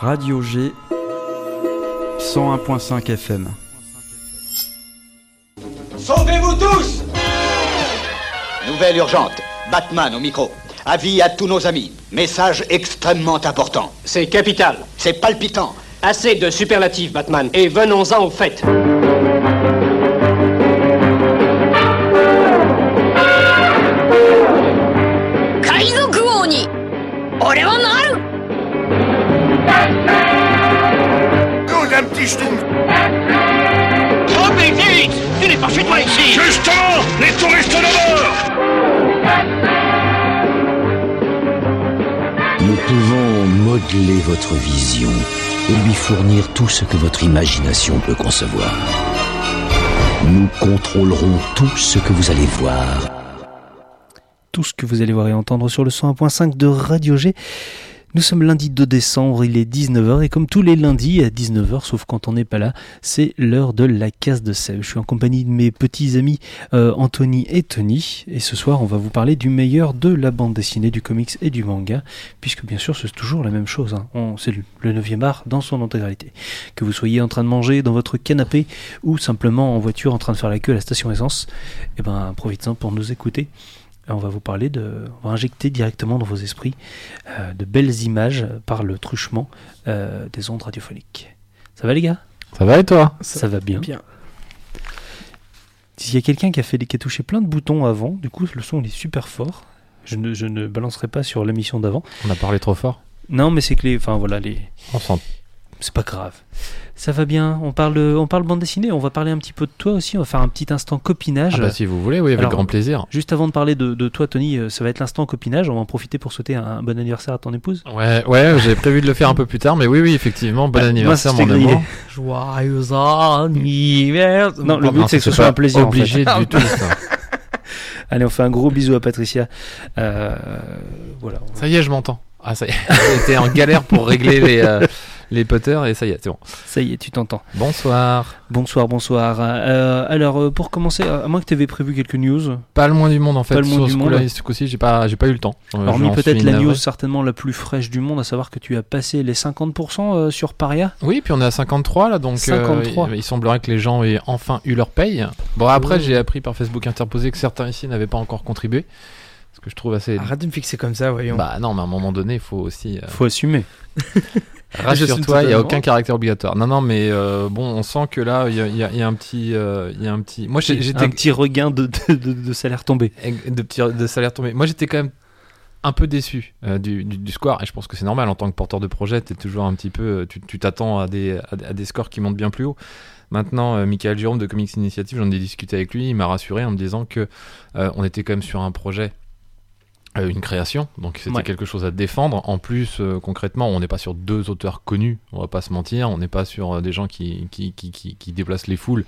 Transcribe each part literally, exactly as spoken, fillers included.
Radio G cent un virgule cinq F M. Sauvez-vous tous! Nouvelle urgente. Batman au micro. Avis à tous nos amis. Message extrêmement important. C'est capital. C'est palpitant. Assez de superlatifs, Batman. Et venons-en au fait. Kaizoku Oni. Ore wa naru. Oh, un petit schtroumpf. Oh, mais vite! Tu n'es pas chez toi ici! Justement, les touristes d'abord! Nous pouvons modeler votre vision et lui fournir tout ce que votre imagination peut concevoir. Nous contrôlerons tout ce que vous allez voir. Tout ce que vous allez voir et entendre sur le cent un virgule cinq de Radio G. Nous sommes lundi deux décembre, il est dix-neuf heures et comme tous les lundis à dix-neuf heures, sauf quand on n'est pas là, c'est l'heure de la case de Sèvres. Je suis en compagnie de mes petits amis euh, Anthony et Tony et ce soir on va vous parler du meilleur de la bande dessinée, du comics et du manga, puisque bien sûr c'est toujours la même chose, hein. On, c'est le neuvième art dans son intégralité. Que vous soyez en train de manger dans votre canapé ou simplement en voiture en train de faire la queue à la station essence, eh ben profitez-en pour nous écouter. On va vous parler de, on va injecter directement dans vos esprits euh, de belles images par le truchement euh, des ondes radiophoniques. Ça va les gars ? Ça va et toi ? Ça, ça va bien. bien. S'il y a quelqu'un qui a fait, qui a touché plein de boutons avant, du coup le son il est super fort. Je ne, je ne balancerai pas sur l'émission d'avant. On a parlé trop fort. Non mais c'est que les, enfin voilà les. On sent. C'est pas grave. Ça va bien. On parle, on parle bande dessinée. On va parler un petit peu de toi aussi. On va faire un petit instant copinage. Ah bah si vous voulez, oui, avec Alors, grand plaisir. Juste avant de parler de, de toi, Tony, ça va être l'instant copinage. On va en profiter pour souhaiter un, un bon anniversaire à ton épouse. Ouais, ouais, j'ai prévu de le faire un peu plus tard, mais oui, oui, effectivement, bon ah, anniversaire, moi, mon amour. Joyeux anniversaire. Non, le oh, but non, c'est que ce pas soit un plaisir. Obligé en fait. du tout. Ça. Allez, on fait un gros bisou à Patricia. Euh, voilà. Ça y est, je m'entends. Ah ça y est. J'étais en galère pour régler les. Euh... Les Potter et ça y est, c'est bon. Ça y est, tu t'entends. Bonsoir. Bonsoir, bonsoir. Euh, alors, euh, pour commencer, à moins que tu avais prévu quelques news. Pas le moins du monde en fait. Pas le moins sur du ce monde. coup-là, ce coup-ci, j'ai pas, j'ai pas eu le temps. Hormis peut-être la news certainement la plus fraîche du monde, à savoir que tu as passé les cinquante pour cent sur Paria. Oui, puis on est à cinquanante-trois là, donc cinquante-trois. Euh, il semblerait que les gens aient enfin eu leur paye. Bon, après, oh. j'ai appris par Facebook interposé que certains ici n'avaient pas encore contribué. Ce que je trouve assez. Arrête de me fixer comme ça, voyons. Bah non, mais à un moment donné, il faut aussi. Euh... Faut assumer. Rassure-toi, il n'y a aucun caractère obligatoire. Non, non, mais euh, bon, on sent que là, il y a, y, a, y a un petit, il euh, y a un petit. Moi, j'ai, j'étais un petit regain de, de, de, de salaire tombé. De petit de salaire tombé. Moi, j'étais quand même un peu déçu euh, du, du, du score, et je pense que c'est normal en tant que porteur de projet. T'es toujours un petit peu, tu, tu t'attends à des, à des scores qui montent bien plus haut. Maintenant, euh, Michael Jérôme de Comics Initiative, j'en ai discuté avec lui, il m'a rassuré en me disant que euh, on était quand même sur un projet. Euh, une création, donc c'était ouais. quelque chose à défendre. En plus, euh, concrètement, on n'est pas sur deux auteurs connus, on va pas se mentir, on n'est pas sur euh, des gens qui, qui, qui, qui, qui déplacent les foules.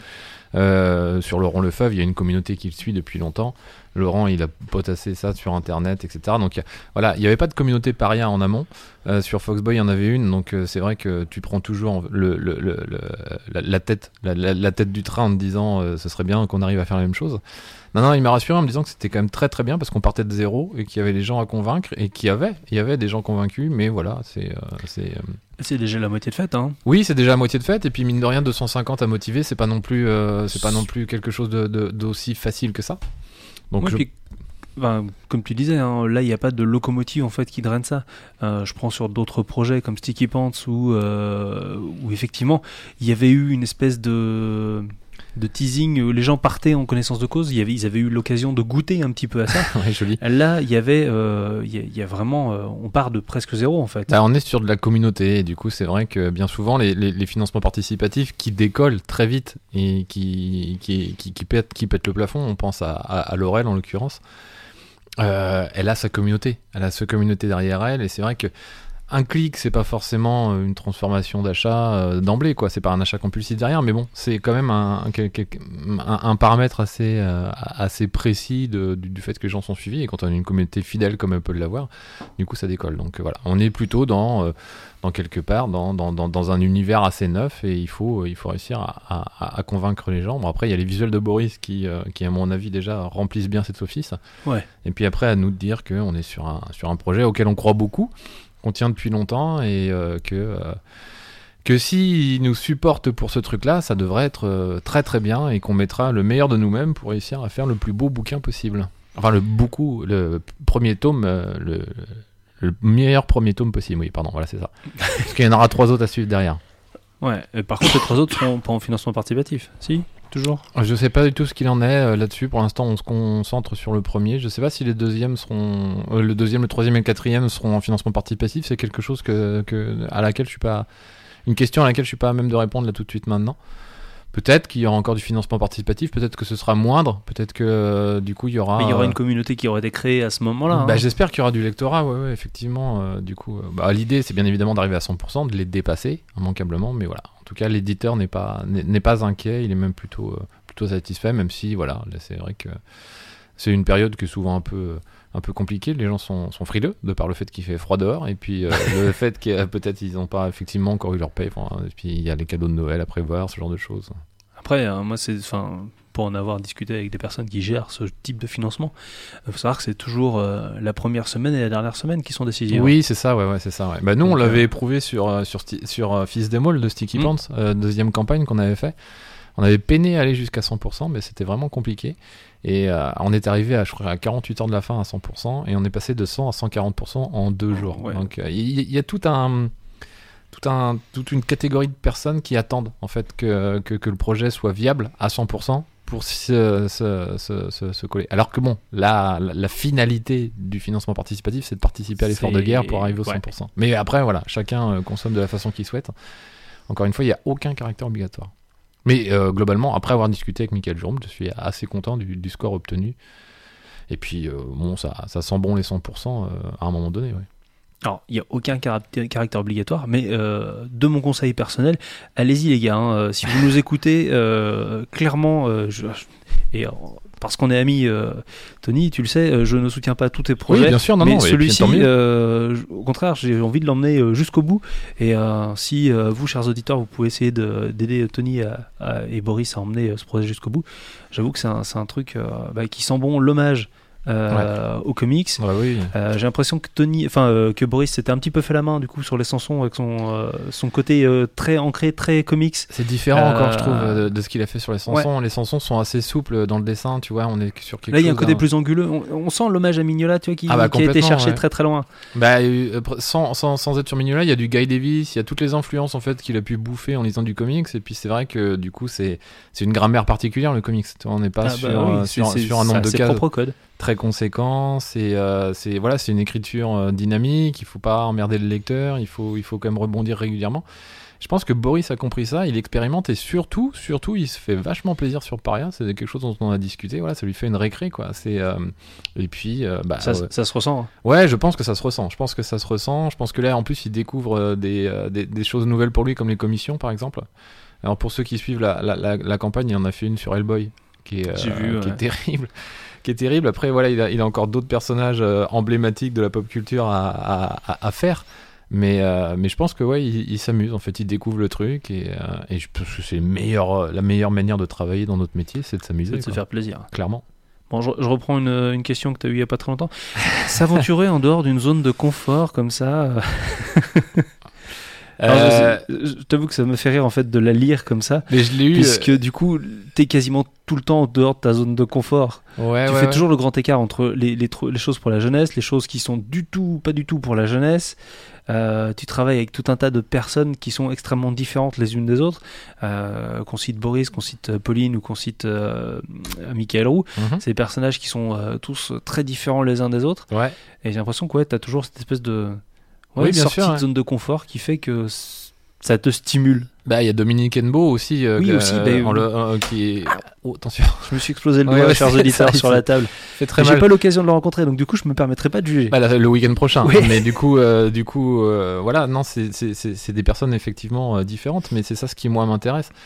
Euh, sur Laurent Lefebvre, il y a une communauté qui le suit depuis longtemps. Laurent, il a potassé ça sur Internet, et cetera. Donc voilà, il n'y avait pas de communauté paria en amont. Euh, sur Foxboy, il y en avait une, donc euh, c'est vrai que tu prends toujours le, le, le, le, la, la, tête, la, la, la tête du train en te disant euh, ce serait bien qu'on arrive à faire la même chose. Non, non, il m'a rassuré en me disant que c'était quand même très très bien parce qu'on partait de zéro et qu'il y avait des gens à convaincre et qu'il y avait, il y avait des gens convaincus, mais voilà, c'est... Euh, c'est, euh... c'est déjà la moitié de fête, hein. Oui, c'est déjà la moitié de fête et puis mine de rien, deux cent cinquante à motiver, c'est pas non plus, euh, c'est pas non plus quelque chose de, de, d'aussi facile que ça. Donc ouais, je... puis, ben, comme tu disais, hein, là il n'y a pas de locomotive en fait qui draine ça. Euh, je prends sur d'autres projets comme Sticky Pants où, euh, où effectivement il y avait eu une espèce de... de teasing où les gens partaient en connaissance de cause, il y avait, ils avaient eu l'occasion de goûter un petit peu à ça. Ouais, joli. Là, il y avait, euh, il y a, il y a vraiment, euh, on part de presque zéro en fait. Là, on est sur de la communauté et du coup, c'est vrai que bien souvent, les, les, les financements participatifs qui décollent très vite et qui, qui, qui, qui, pètent, qui pètent le plafond, on pense à, à, à Laurel en l'occurrence, euh, elle a sa communauté, elle a sa communauté derrière elle et c'est vrai que un clic, c'est pas forcément une transformation d'achat euh, d'emblée, quoi. C'est pas un achat compulsif derrière, mais bon, c'est quand même un, un, un, un paramètre assez, euh, assez précis de, du, du fait que les gens sont suivis. Et quand on a une communauté fidèle comme elle peut l'avoir, du coup, ça décolle. Donc voilà, on est plutôt dans, euh, dans quelque part, dans, dans, dans, dans un univers assez neuf, et il faut, il faut réussir à, à, à convaincre les gens. Bon, après, il y a les visuels de Boris qui, euh, qui, à mon avis, déjà remplissent bien cet office. Ouais. Et puis après, à nous de dire qu'on est sur un, sur un projet auquel on croit beaucoup. qu'on tient depuis longtemps et euh, que euh, que s'ils nous supportent pour ce truc-là, ça devrait être euh, très très bien et qu'on mettra le meilleur de nous-mêmes pour réussir à faire le plus beau bouquin possible. Enfin, le beaucoup, le premier tome, euh, le, le meilleur premier tome possible. Oui, pardon, voilà, c'est ça. Parce qu'il y en aura trois autres à suivre derrière. Ouais. Et par contre, les trois autres seront pas en financement participatif. Si, toujours. Je sais pas du tout ce qu'il en est euh, là-dessus. Pour l'instant, on se concentre sur le premier. Je sais pas si les deuxièmes seront, euh, le deuxième, le troisième et le quatrième seront en financement participatif. C'est quelque chose que, que à laquelle je suis pas. Une question à laquelle je suis pas à même de répondre là tout de suite maintenant. Peut-être qu'il y aura encore du financement participatif, peut-être que ce sera moindre, peut-être que euh, du coup il y aura... Mais il y aura euh... une communauté qui aura été créée à ce moment-là. Bah, hein. J'espère qu'il y aura du lectorat, ouais, ouais, effectivement. Euh, du coup, euh, bah, l'idée c'est bien évidemment d'arriver à cent pour cent, de les dépasser immanquablement, mais voilà. En tout cas, l'éditeur n'est pas, n'est, n'est pas inquiet, il est même plutôt, euh, plutôt satisfait, même si voilà, là, c'est vrai que c'est une période qui est souvent un peu... un peu compliqué, les gens sont, sont frileux de par le fait qu'il fait froid dehors et puis euh, le fait que euh, peut-être ils n'ont pas effectivement encore eu leur paye, enfin, et puis il y a les cadeaux de Noël à prévoir, ce genre de choses. Après, euh, moi, c'est, enfin, pour en avoir discuté avec des personnes qui gèrent ce type de financement, il faut savoir que c'est toujours euh, la première semaine et la dernière semaine qui sont décisives. Oui, c'est ça, ouais, ouais, c'est ça. Ouais. Bah, nous, Donc, on l'avait euh... éprouvé sur, euh, sur, sti- sur euh, Fils des Molles de Sticky mmh. Pants, euh, deuxième campagne qu'on avait fait. On avait peiné à aller jusqu'à cent pour cent, mais c'était vraiment compliqué. Et euh, on est arrivé à, je crois, à quarante-huit heures de la fin à cent pour cent, et on est passé de cent à cent quarante pour cent en deux jours. Ouais. Donc il euh, y, y a tout un, tout un, toute une catégorie de personnes qui attendent en fait que, que, que le projet soit viable à cent pour cent pour se, se, se, se, se coller. Alors que bon, la, la, la finalité du financement participatif, c'est de participer à l'effort c'est... de guerre pour arriver au ouais. cent pour cent. Mais après, voilà, chacun euh, consomme de la façon qu'il souhaite. Encore une fois, il n'y a aucun caractère obligatoire. Mais euh, globalement, après avoir discuté avec Michael Jaume, je suis assez content du, du score obtenu. Et puis, euh, bon, ça, ça sent bon les cent pour cent euh, à un moment donné. Ouais. Alors, il n'y a aucun caractère, caractère obligatoire, mais euh, de mon conseil personnel, allez-y les gars. Hein, si vous nous écoutez, euh, clairement, euh, je, et, euh, parce qu'on est amis, euh, Tony, tu le sais, euh, je ne soutiens pas tous tes projets. Oui, bien sûr, non, mais non. Celui-ci, euh, au contraire, j'ai envie de l'emmener euh, jusqu'au bout. Et euh, si euh, vous, chers auditeurs, vous pouvez essayer de, d'aider Tony à, à, et Boris à emmener euh, ce projet jusqu'au bout, j'avoue que c'est un, c'est un truc euh, bah, qui sent bon l'hommage. Euh, ouais. Aux comics. Ouais, oui. euh, j'ai l'impression que Tony, enfin euh, que Boris s'était un petit peu fait la main du coup sur les Sansons avec son euh, son côté euh, très ancré, très comics. C'est différent euh, encore, je trouve, de, de ce qu'il a fait sur les Sansons. Ouais. Les Sansons sont assez souples dans le dessin, tu vois. On est sur quelque Là, il y a un chose, côté hein. plus anguleux. On, on sent l'hommage à Mignola, tu vois, qui, ah bah, qui a été cherché ouais. très très loin. Bah, euh, sans, sans, sans être sur Mignola, il y a du Guy Davis, il y a toutes les influences en fait qu'il a pu bouffer en lisant du comics. Et puis c'est vrai que du coup, c'est c'est une grammaire particulière le comics. On n'est pas ah sur, bah oui, euh, sur, c'est, sur un nombre de cases. Propre code. Très conséquent, c'est euh, c'est voilà, c'est une écriture euh, dynamique, il faut pas emmerder le lecteur, il faut il faut quand même rebondir régulièrement. Je pense que Boris a compris ça, il expérimente et surtout surtout il se fait vachement plaisir sur Paria, c'est quelque chose dont on a discuté, voilà, ça lui fait une récré quoi, c'est euh, et puis euh, bah ça, ouais. ça se ressent. Hein. Ouais, je pense que ça se ressent. Je pense que ça se ressent, je pense que là en plus il découvre euh, des, euh, des des choses nouvelles pour lui comme les commissions par exemple. Alors pour ceux qui suivent la la la, la campagne, il en a fait une sur Hellboy qui est euh, J'ai vu, qui ouais. est terrible. qui est terrible. Après, voilà, il a, il a encore d'autres personnages euh, emblématiques de la pop culture à, à, à faire. Mais, euh, mais je pense que ouais, il, il s'amuse. En fait, il découvre le truc et, euh, et je pense que c'est le meilleur, la meilleure manière de travailler dans notre métier, c'est de s'amuser. C'est de se faire plaisir. Clairement. Bon, je, je reprends une, une question que tu as eue il n'y a pas très longtemps. S'aventurer en dehors d'une zone de confort comme ça. Alors, euh... je, je t'avoue que ça me fait rire en fait de la lire comme ça, mais je l'ai eu puisque euh... du coup t'es quasiment tout le temps en dehors de ta zone de confort. Ouais, tu ouais, fais ouais. toujours le grand écart entre les, les, les choses pour la jeunesse, les choses qui sont du tout, pas du tout pour la jeunesse. Euh, tu travailles avec tout un tas de personnes qui sont extrêmement différentes les unes des autres. Euh, qu'on cite Boris, qu'on cite Pauline ou qu'on cite euh, Michael Roux. Mm-hmm. C'est des personnages qui sont euh, tous très différents les uns des autres. Ouais. Et j'ai l'impression que ouais, t'as toujours cette espèce de Ouais, oui, bien sortie sûr, de ouais. zone de confort qui fait que ça te stimule. Bah, il y a Dominique Enbo aussi, euh, oui, euh, aussi bah, le, euh, qui est... Oh, attention. Je me suis explosé le doigt, ouais, ouais, chers auditeurs, ça, sur la table. Fait très j'ai mal. pas l'occasion de le rencontrer, donc du coup, je me permettrai pas de juger. Bah, le week-end prochain. Oui. Mais du coup, euh, du coup, euh, voilà, non, c'est, c'est, c'est, c'est des personnes effectivement euh, différentes, mais c'est ça ce qui moi m'intéresse.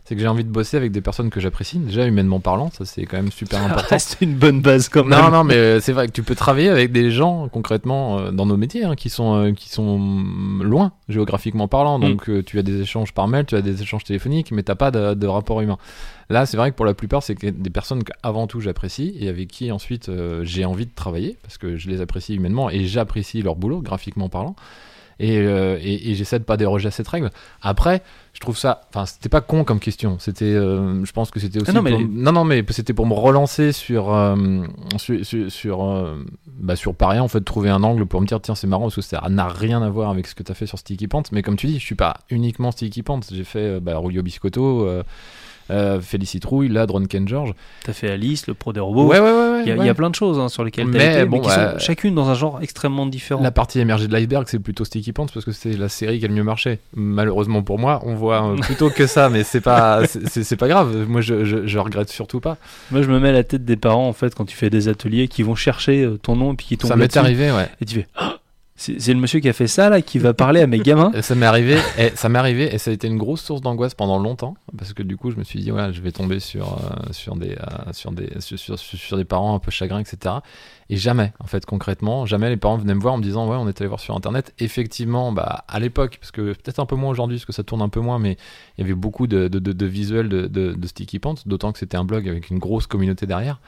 C'est que j'ai envie de bosser avec des personnes que j'apprécie, déjà humainement parlant, ça c'est quand même super important. C'est une bonne base quand même. Non, non, mais euh, c'est vrai que tu peux travailler avec des gens concrètement euh, dans nos métiers hein, qui sont euh, qui sont loin géographiquement parlant. Donc mm. euh, tu as des échanges par mail, tu as des échanges téléphoniques, mais t'as pas de, de rapport humain. Là, c'est vrai que pour la plupart, c'est que des personnes qu'avant tout j'apprécie et avec qui ensuite euh, j'ai envie de travailler parce que je les apprécie humainement et j'apprécie leur boulot graphiquement parlant. Et, euh, et, et j'essaie de pas déroger à cette règle. Après, je trouve ça, enfin, c'était pas con comme question. C'était, euh, je pense que c'était aussi. Ah non, mais... Pour, non, non, mais c'était pour me relancer sur, euh, sur, sur, sur, euh, bah, sur Paria, en fait, trouver un angle pour me dire, tiens, c'est marrant parce que ça n'a rien à voir avec ce que t'as fait sur Sticky Pants. Mais comme tu dis, je suis pas uniquement Sticky Pants. J'ai fait euh, bah, Rulio Biscotto. Euh, Euh, Félicitrouille, là, Drunken George. T'as fait Alice, le pro des robots. Ouais, ouais, ouais. Il y, ouais. y a plein de choses hein, sur lesquelles t'as mais été, bon, mais qui bah, sont chacune dans un genre extrêmement différent. La partie émergée de l'iceberg, c'est plutôt Sticky Pants parce que c'est la série qui a le mieux marché. Malheureusement pour moi, on voit euh, plutôt que ça, mais c'est pas, c'est, c'est, c'est pas grave. Moi, je, je, je regrette surtout pas. Moi, je me mets à la tête des parents en fait quand tu fais des ateliers qui vont chercher ton nom et puis qui tombent. Ça m'est là-dessus. arrivé, ouais. Et tu fais. Oh C'est, c'est le monsieur qui a fait ça là qui va parler à mes gamins. Ça m'est arrivé et ça m'est arrivé et ça a été une grosse source d'angoisse pendant longtemps parce que du coup je me suis dit ouais je vais tomber sur euh, sur des euh, sur des sur, sur, sur des parents un peu chagrins et cetera. Et jamais en fait concrètement jamais les parents venaient me voir en me disant ouais on est allé voir sur internet effectivement bah à l'époque parce que peut-être un peu moins aujourd'hui parce que ça tourne un peu moins mais il y avait beaucoup de de, de, de visuels de, de, de Sticky Pants d'autant que c'était un blog avec une grosse communauté derrière.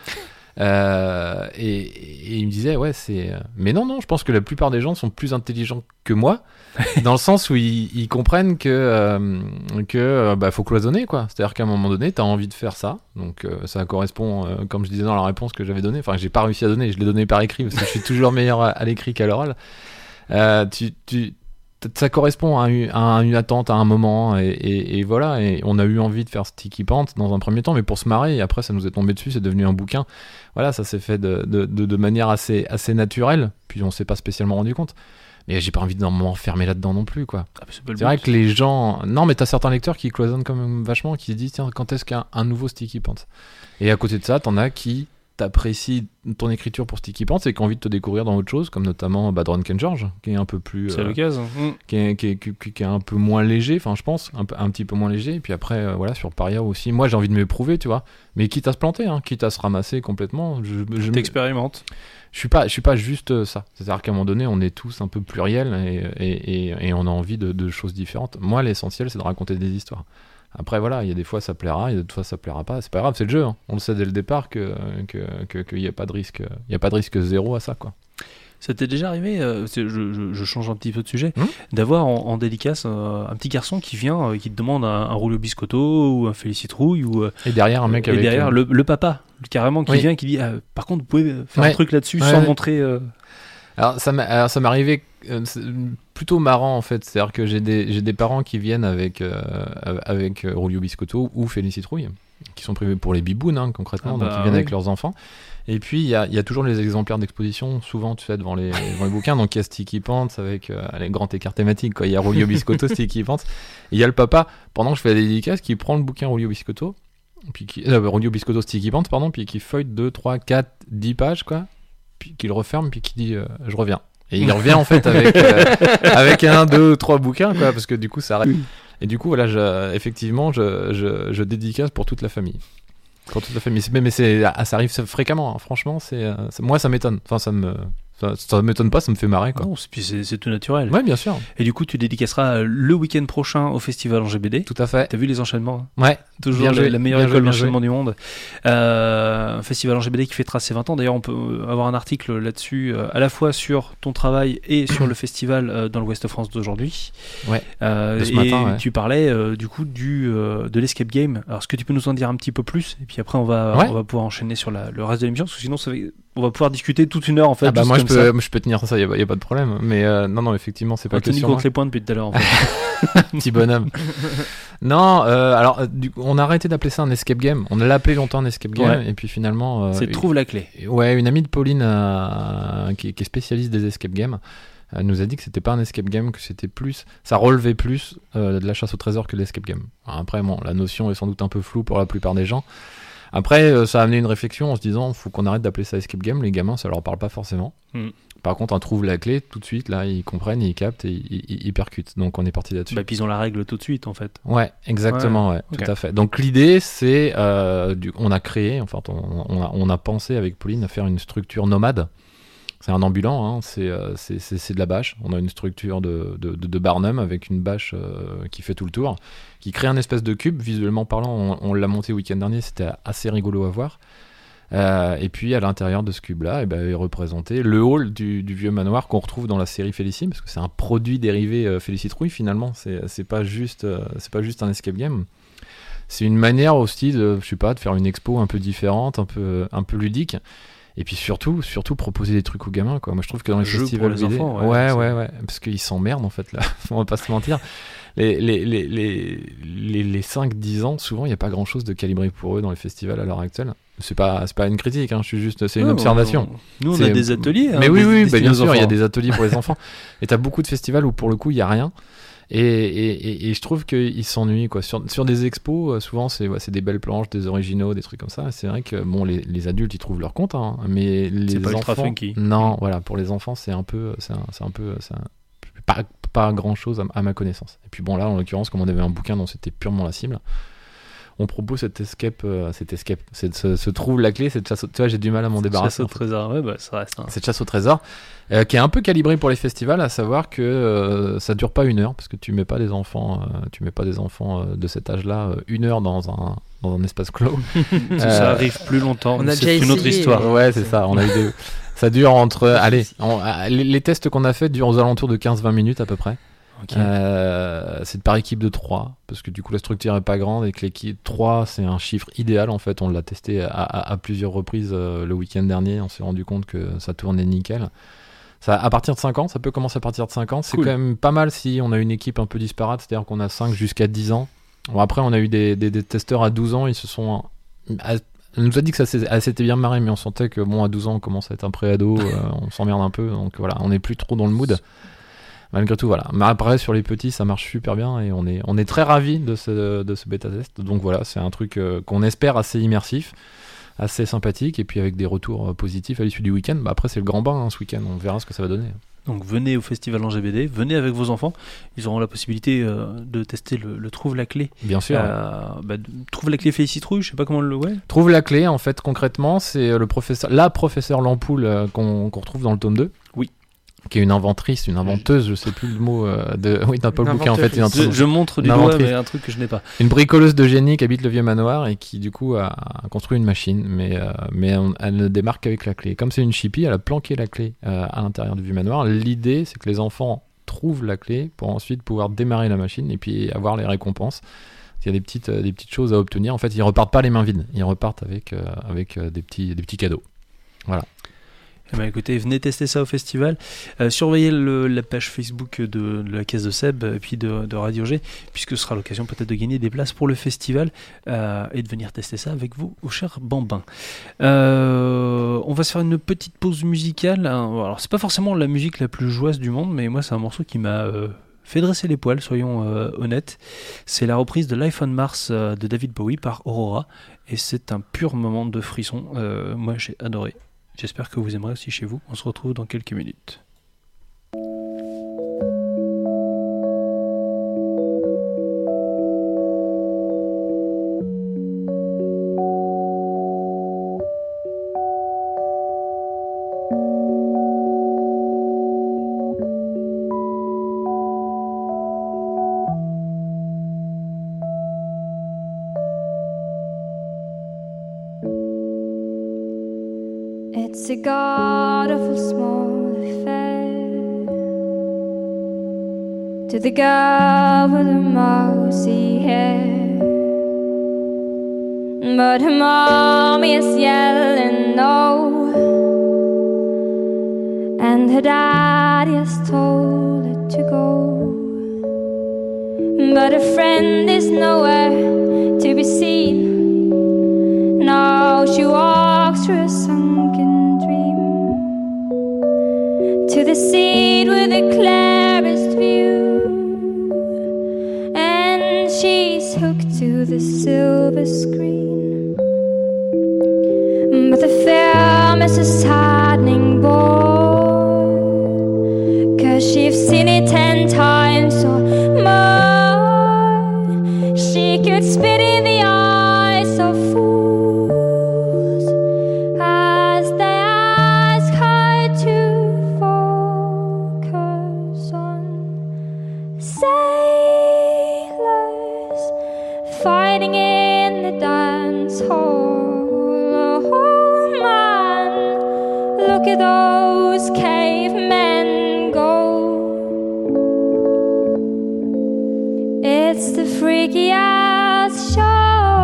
Euh, et, et il me disait ouais c'est mais non non je pense que la plupart des gens sont plus intelligents que moi dans le sens où ils, ils comprennent que euh, que bah faut cloisonner quoi, c'est-à-dire qu'à un moment donné t'as envie de faire ça donc euh, ça correspond euh, comme je disais dans la réponse que j'avais donnée, enfin j'ai pas réussi à donner, je l'ai donné par écrit parce que je suis toujours meilleur à, à l'écrit qu'à l'oral. Euh, tu tu ça correspond à une, à une attente, à un moment, et, et, et voilà. Et on a eu envie de faire Sticky Pants dans un premier temps, mais pour se marrer. Et après, ça nous est tombé dessus, c'est devenu un bouquin. Voilà, ça s'est fait de, de, de, de manière assez, assez naturelle. Puis on s'est pas spécialement rendu compte. Mais j'ai pas envie de m'enfermer là-dedans non plus, quoi. Ah, c'est, c'est vrai que les gens. Non, mais t'as certains lecteurs qui cloisonnent quand même vachement, qui se disent tiens, quand est-ce qu'il y a un nouveau Sticky Pants ? Et à côté de ça, t'en as qui t'apprécies ton écriture pour Sticky Pants et qui ont envie de te découvrir dans autre chose, comme notamment bah, Drunken George, qui est un peu plus. C'est euh, l'occasion. Mmh. Qui, est, qui, est, qui, qui est un peu moins léger, enfin, je pense, un, un petit peu moins léger. Et puis après, euh, voilà, sur Paria aussi. Moi, j'ai envie de m'éprouver, tu vois. Mais quitte à se planter, hein, quitte à se ramasser complètement. Je, je T'expérimentes. Je suis pas, je suis pas juste ça. C'est-à-dire qu'à un moment donné, on est tous un peu pluriels et, et, et, et on a envie de, de choses différentes. Moi, l'essentiel, c'est de raconter des histoires. Après voilà, il y a des fois ça plaira, il y a d'autres fois ça plaira pas, c'est pas grave, c'est le jeu, hein. On le sait dès le départ que que que qu'il y a pas de risque, il y a pas de risque zéro à ça quoi. Ça t'est déjà arrivé, euh, je, je, je change un petit peu de sujet, mmh. d'avoir en, en dédicace euh, un petit garçon qui vient, euh, qui te demande un, un rouleau biscotto ou un félicitrouille ou euh, et derrière un mec et avec derrière euh... le, le papa carrément qui oui. vient qui dit ah, par contre vous pouvez faire ouais. un truc là-dessus ouais, sans ouais. montrer. Euh... Alors ça m'a, alors ça m'est arrivé euh, plutôt marrant en fait, c'est-à-dire que j'ai des j'ai des parents qui viennent avec euh, avec euh, Rulio Biscotto ou Félicitrouille, qui sont prévus pour les bibounes hein, concrètement, ah bah, donc ils viennent oui. avec leurs enfants. Et puis il y a il y a toujours les exemplaires d'exposition, souvent tu sais devant les devant les bouquins, donc il y a Sticky Pants avec euh, les grands écarts thématiques quoi, il y a Rulio Biscotto, Sticky Pants, et il y a le papa pendant que je fais la dédicace qui prend le bouquin Rulio Biscotto, puis qui euh, Rulio Biscotto Sticky Pants pardon, puis qui feuille deux, trois, quatre, dix pages quoi, puis qui le referme, puis qui dit euh, je reviens. Et il revient en fait avec euh, avec un, deux, trois bouquins quoi, parce que du coup ça arrête. Et du coup voilà, je, effectivement, je, je je dédicace pour toute la famille, pour toute la famille. Mais, mais c'est ça arrive fréquemment. Hein. Franchement, c'est, c'est moi ça m'étonne. Enfin ça me ça, ça m'étonne pas, ça me fait marrer quoi. Non, c'est, c'est, c'est tout naturel. Ouais, bien sûr. Et du coup, tu dédicaceras le week-end prochain au festival Angers B D. Tout à fait. T'as vu les enchaînements hein? Ouais. Toujours la, joué, la meilleure école joué, d'enchaînement du monde. Euh, un festival Angers B D qui fêtera ses vingt ans. D'ailleurs, on peut avoir un article là-dessus, euh, à la fois sur ton travail et sur le festival euh, dans l'Ouest de France d'aujourd'hui. Ouais. Euh, de ce et matin, ouais. tu parlais euh, du coup du euh, de l'escape game. Alors, est-ce que tu peux nous en dire un petit peu plus? Et puis après, on va ouais. on va pouvoir enchaîner sur la, le reste de l'émission, parce que sinon, ça va, on va pouvoir discuter toute une heure en fait. Ah bah moi je peux, ça. je peux tenir ça, il y, y a pas de problème. Mais euh, non non effectivement c'est pas que sur moi. Contre les points depuis tout à l'heure en fait. Petit bonhomme. Non, euh, alors du coup, on a arrêté d'appeler ça un escape game. On l'a appelé longtemps un escape game ouais. et puis finalement. Euh, c'est trouve la clé. Ouais, une amie de Pauline euh, qui, qui est spécialiste des escape games. Elle nous a dit que c'était pas un escape game, que c'était plus, ça relevait plus euh, de la chasse au trésor que de l'escape game. Alors après, bon, la notion est sans doute un peu floue pour la plupart des gens. Après, euh, ça a amené une réflexion en se disant, faut qu'on arrête d'appeler ça escape game. Les gamins, ça leur parle pas forcément. Mm. Par contre, on trouve la clé tout de suite, là, ils comprennent, ils captent et ils, ils, ils percutent. Donc, on est parti là-dessus. Bah, puis ils ont la règle tout de suite, en fait. Ouais, exactement, ouais, ouais okay. tout à fait. Donc, l'idée, c'est, euh, du, on a créé, enfin, on, on, a, on a pensé avec Pauline à faire une structure nomade. C'est un ambulant, hein, c'est, euh, c'est, c'est, c'est de la bâche. On a une structure de, de, de, de Barnum avec une bâche euh, qui fait tout le tour, qui crée un espèce de cube. Visuellement parlant, on, on l'a monté le week-end dernier, c'était assez rigolo à voir. Euh, et puis à l'intérieur de ce cube-là, eh ben, est représenté le hall du, du vieux manoir qu'on retrouve dans la série Félicie, parce que c'est un produit dérivé euh, Félicitrouille finalement. C'est, c'est pas juste, euh, c'est pas juste un escape game. C'est une manière aussi de, je sais pas, de faire une expo un peu différente, un peu, un peu ludique. Et puis surtout, surtout proposer des trucs aux gamins, quoi. Moi, je trouve que dans les jeux festivals pour les B D, enfants, ouais, ouais, ouais, ouais, parce qu'ils s'emmerdent en fait là. On va pas se mentir. Les les les les les, les cinq dix ans, souvent, il y a pas grand chose de calibré pour eux dans les festivals à l'heure actuelle. C'est pas c'est pas une critique, hein. Je suis juste, c'est une ouais, observation. On, nous, on c'est, a des ateliers. Mais hein, oui, des, oui, des bah, bien sûr, enfants. il y a des ateliers pour les enfants. Et t'as beaucoup de festivals où pour le coup, il y a rien. Et, et, et, et je trouve qu'ils s'ennuient, quoi. Sur, sur des expos, souvent c'est, ouais, c'est des belles planches, des originaux, des trucs comme ça. Et c'est vrai que bon, les, les adultes ils trouvent leur compte, hein, mais les c'est pas enfants, ultra funky. non, voilà, pour les enfants c'est un peu, c'est un, c'est un peu, c'est un, pas, pas grand chose à, à ma connaissance. Et puis bon là, en l'occurrence, comme on avait un bouquin dont c'était purement la cible, on propose cette escape, euh, cette escape, c'est se, se trouve la clé, cette chasse au, tu vois, j'ai du mal à m'en cette débarrasser. Chasse au trésor, ouais, bah ça reste. Hein. Cette chasse au trésor, euh, qui est un peu calibrée pour les festivals, à savoir que euh, ça dure pas une heure, parce que tu mets pas des enfants, euh, tu mets pas des enfants euh, de cet âge-là euh, une heure dans un dans un espace clos. euh, ça arrive plus longtemps. On a c'est déjà une autre essayé. histoire. Ouais, c'est ça. On a eu des... Ça dure entre, allez, on, les, les tests qu'on a fait durent aux alentours de quinze vingt minutes à peu près. Okay. Euh, c'est par équipe de trois, parce que du coup la structure est pas grande et que l'équipe trois c'est un chiffre idéal en fait. On l'a testé à, à, à plusieurs reprises euh, le week-end dernier, on s'est rendu compte que ça tournait nickel. Ça, à partir de cinq ans, ça peut commencer à partir de cinq ans, c'est cool. Quand même pas mal si on a une équipe un peu disparate, c'est-à-dire qu'on a cinq jusqu'à dix ans. Bon, après on a eu des, des, des testeurs à douze ans, ils se sont... À, elle nous a dit que ça s'était bien marré, mais on sentait que bon à douze ans on commence à être un pré-ado, euh, on s'emmerde un peu, donc voilà, on n'est plus trop dans le mood. Malgré tout, voilà. Mais après, sur les petits, ça marche super bien et on est, on est très ravis de ce, de ce bêta-test. Donc voilà, c'est un truc euh, qu'on espère assez immersif, assez sympathique et puis avec des retours euh, positifs à l'issue du week-end. Bah, après, c'est le grand bain hein, ce week-end, on verra ce que ça va donner. Donc venez au festival Angers B D, venez avec vos enfants, ils auront la possibilité euh, de tester le, le Trouve la clé. Bien sûr. Euh, bah, Trouve la clé Félicitrouille, je sais pas comment le... Ouais. Trouve la clé, en fait, concrètement, c'est le professeur, la professeure Lampoule euh, qu'on, qu'on retrouve dans le tome deux. Oui. Qui est une inventrice, une inventeuse, je sais plus le mot euh, de. Oui, t'as pas le bouquin en fait. Une je, je montre du doigt, mais un truc que je n'ai pas. Une bricoleuse de génie qui habite le vieux manoir et qui du coup a, a construit une machine, mais euh, mais on, elle ne démarre qu'avec la clé. Comme c'est une chippie, elle a planqué la clé euh, à l'intérieur du vieux manoir. L'idée, c'est que les enfants trouvent la clé pour ensuite pouvoir démarrer la machine et puis avoir les récompenses. Il y a des petites euh, des petites choses à obtenir. En fait, ils repartent pas les mains vides. Ils repartent avec euh, avec euh, des petits des petits cadeaux. Voilà. Eh ben écoutez, venez tester ça au festival. Euh, surveillez le, la page Facebook de, de la caisse de Seb et puis de, de Radio G, puisque ce sera l'occasion peut-être de gagner des places pour le festival euh, et de venir tester ça avec vous, au cher Bambin. Euh, on va se faire une petite pause musicale. Alors, c'est pas forcément la musique la plus joyeuse du monde, mais moi, c'est un morceau qui m'a euh, fait dresser les poils, soyons euh, honnêtes. C'est la reprise de Life on Mars euh, de David Bowie par Aurora, et c'est un pur moment de frisson. Euh, moi, j'ai adoré. J'espère que vous aimerez aussi chez vous. On se retrouve dans quelques minutes. It's a god-awful small affair to the girl with the mousy hair, but her mommy is yelling no, and her daddy has told her to go, but her friend is nowhere to be seen. Now she walks through a sunken dream to the seat with the clearest view, and she's hooked to the silver screen. But the film is a saddening bore, she's seen it ten times or more. She could spit in the eyes of fools as they ask her to focus on sailors fighting in the dance hall. Oh man, look at those cavemen go. It's the freaky ass show.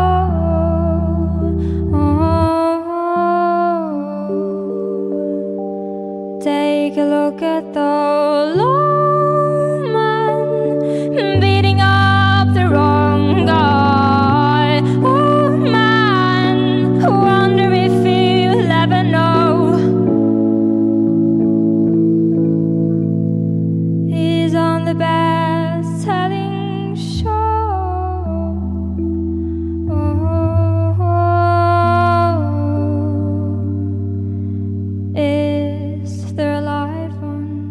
Oh, take a look at the low man beating up the wrong guy. Oh man, wonder if you'll ever know. He's on the best-selling show. Oh, is there a live one?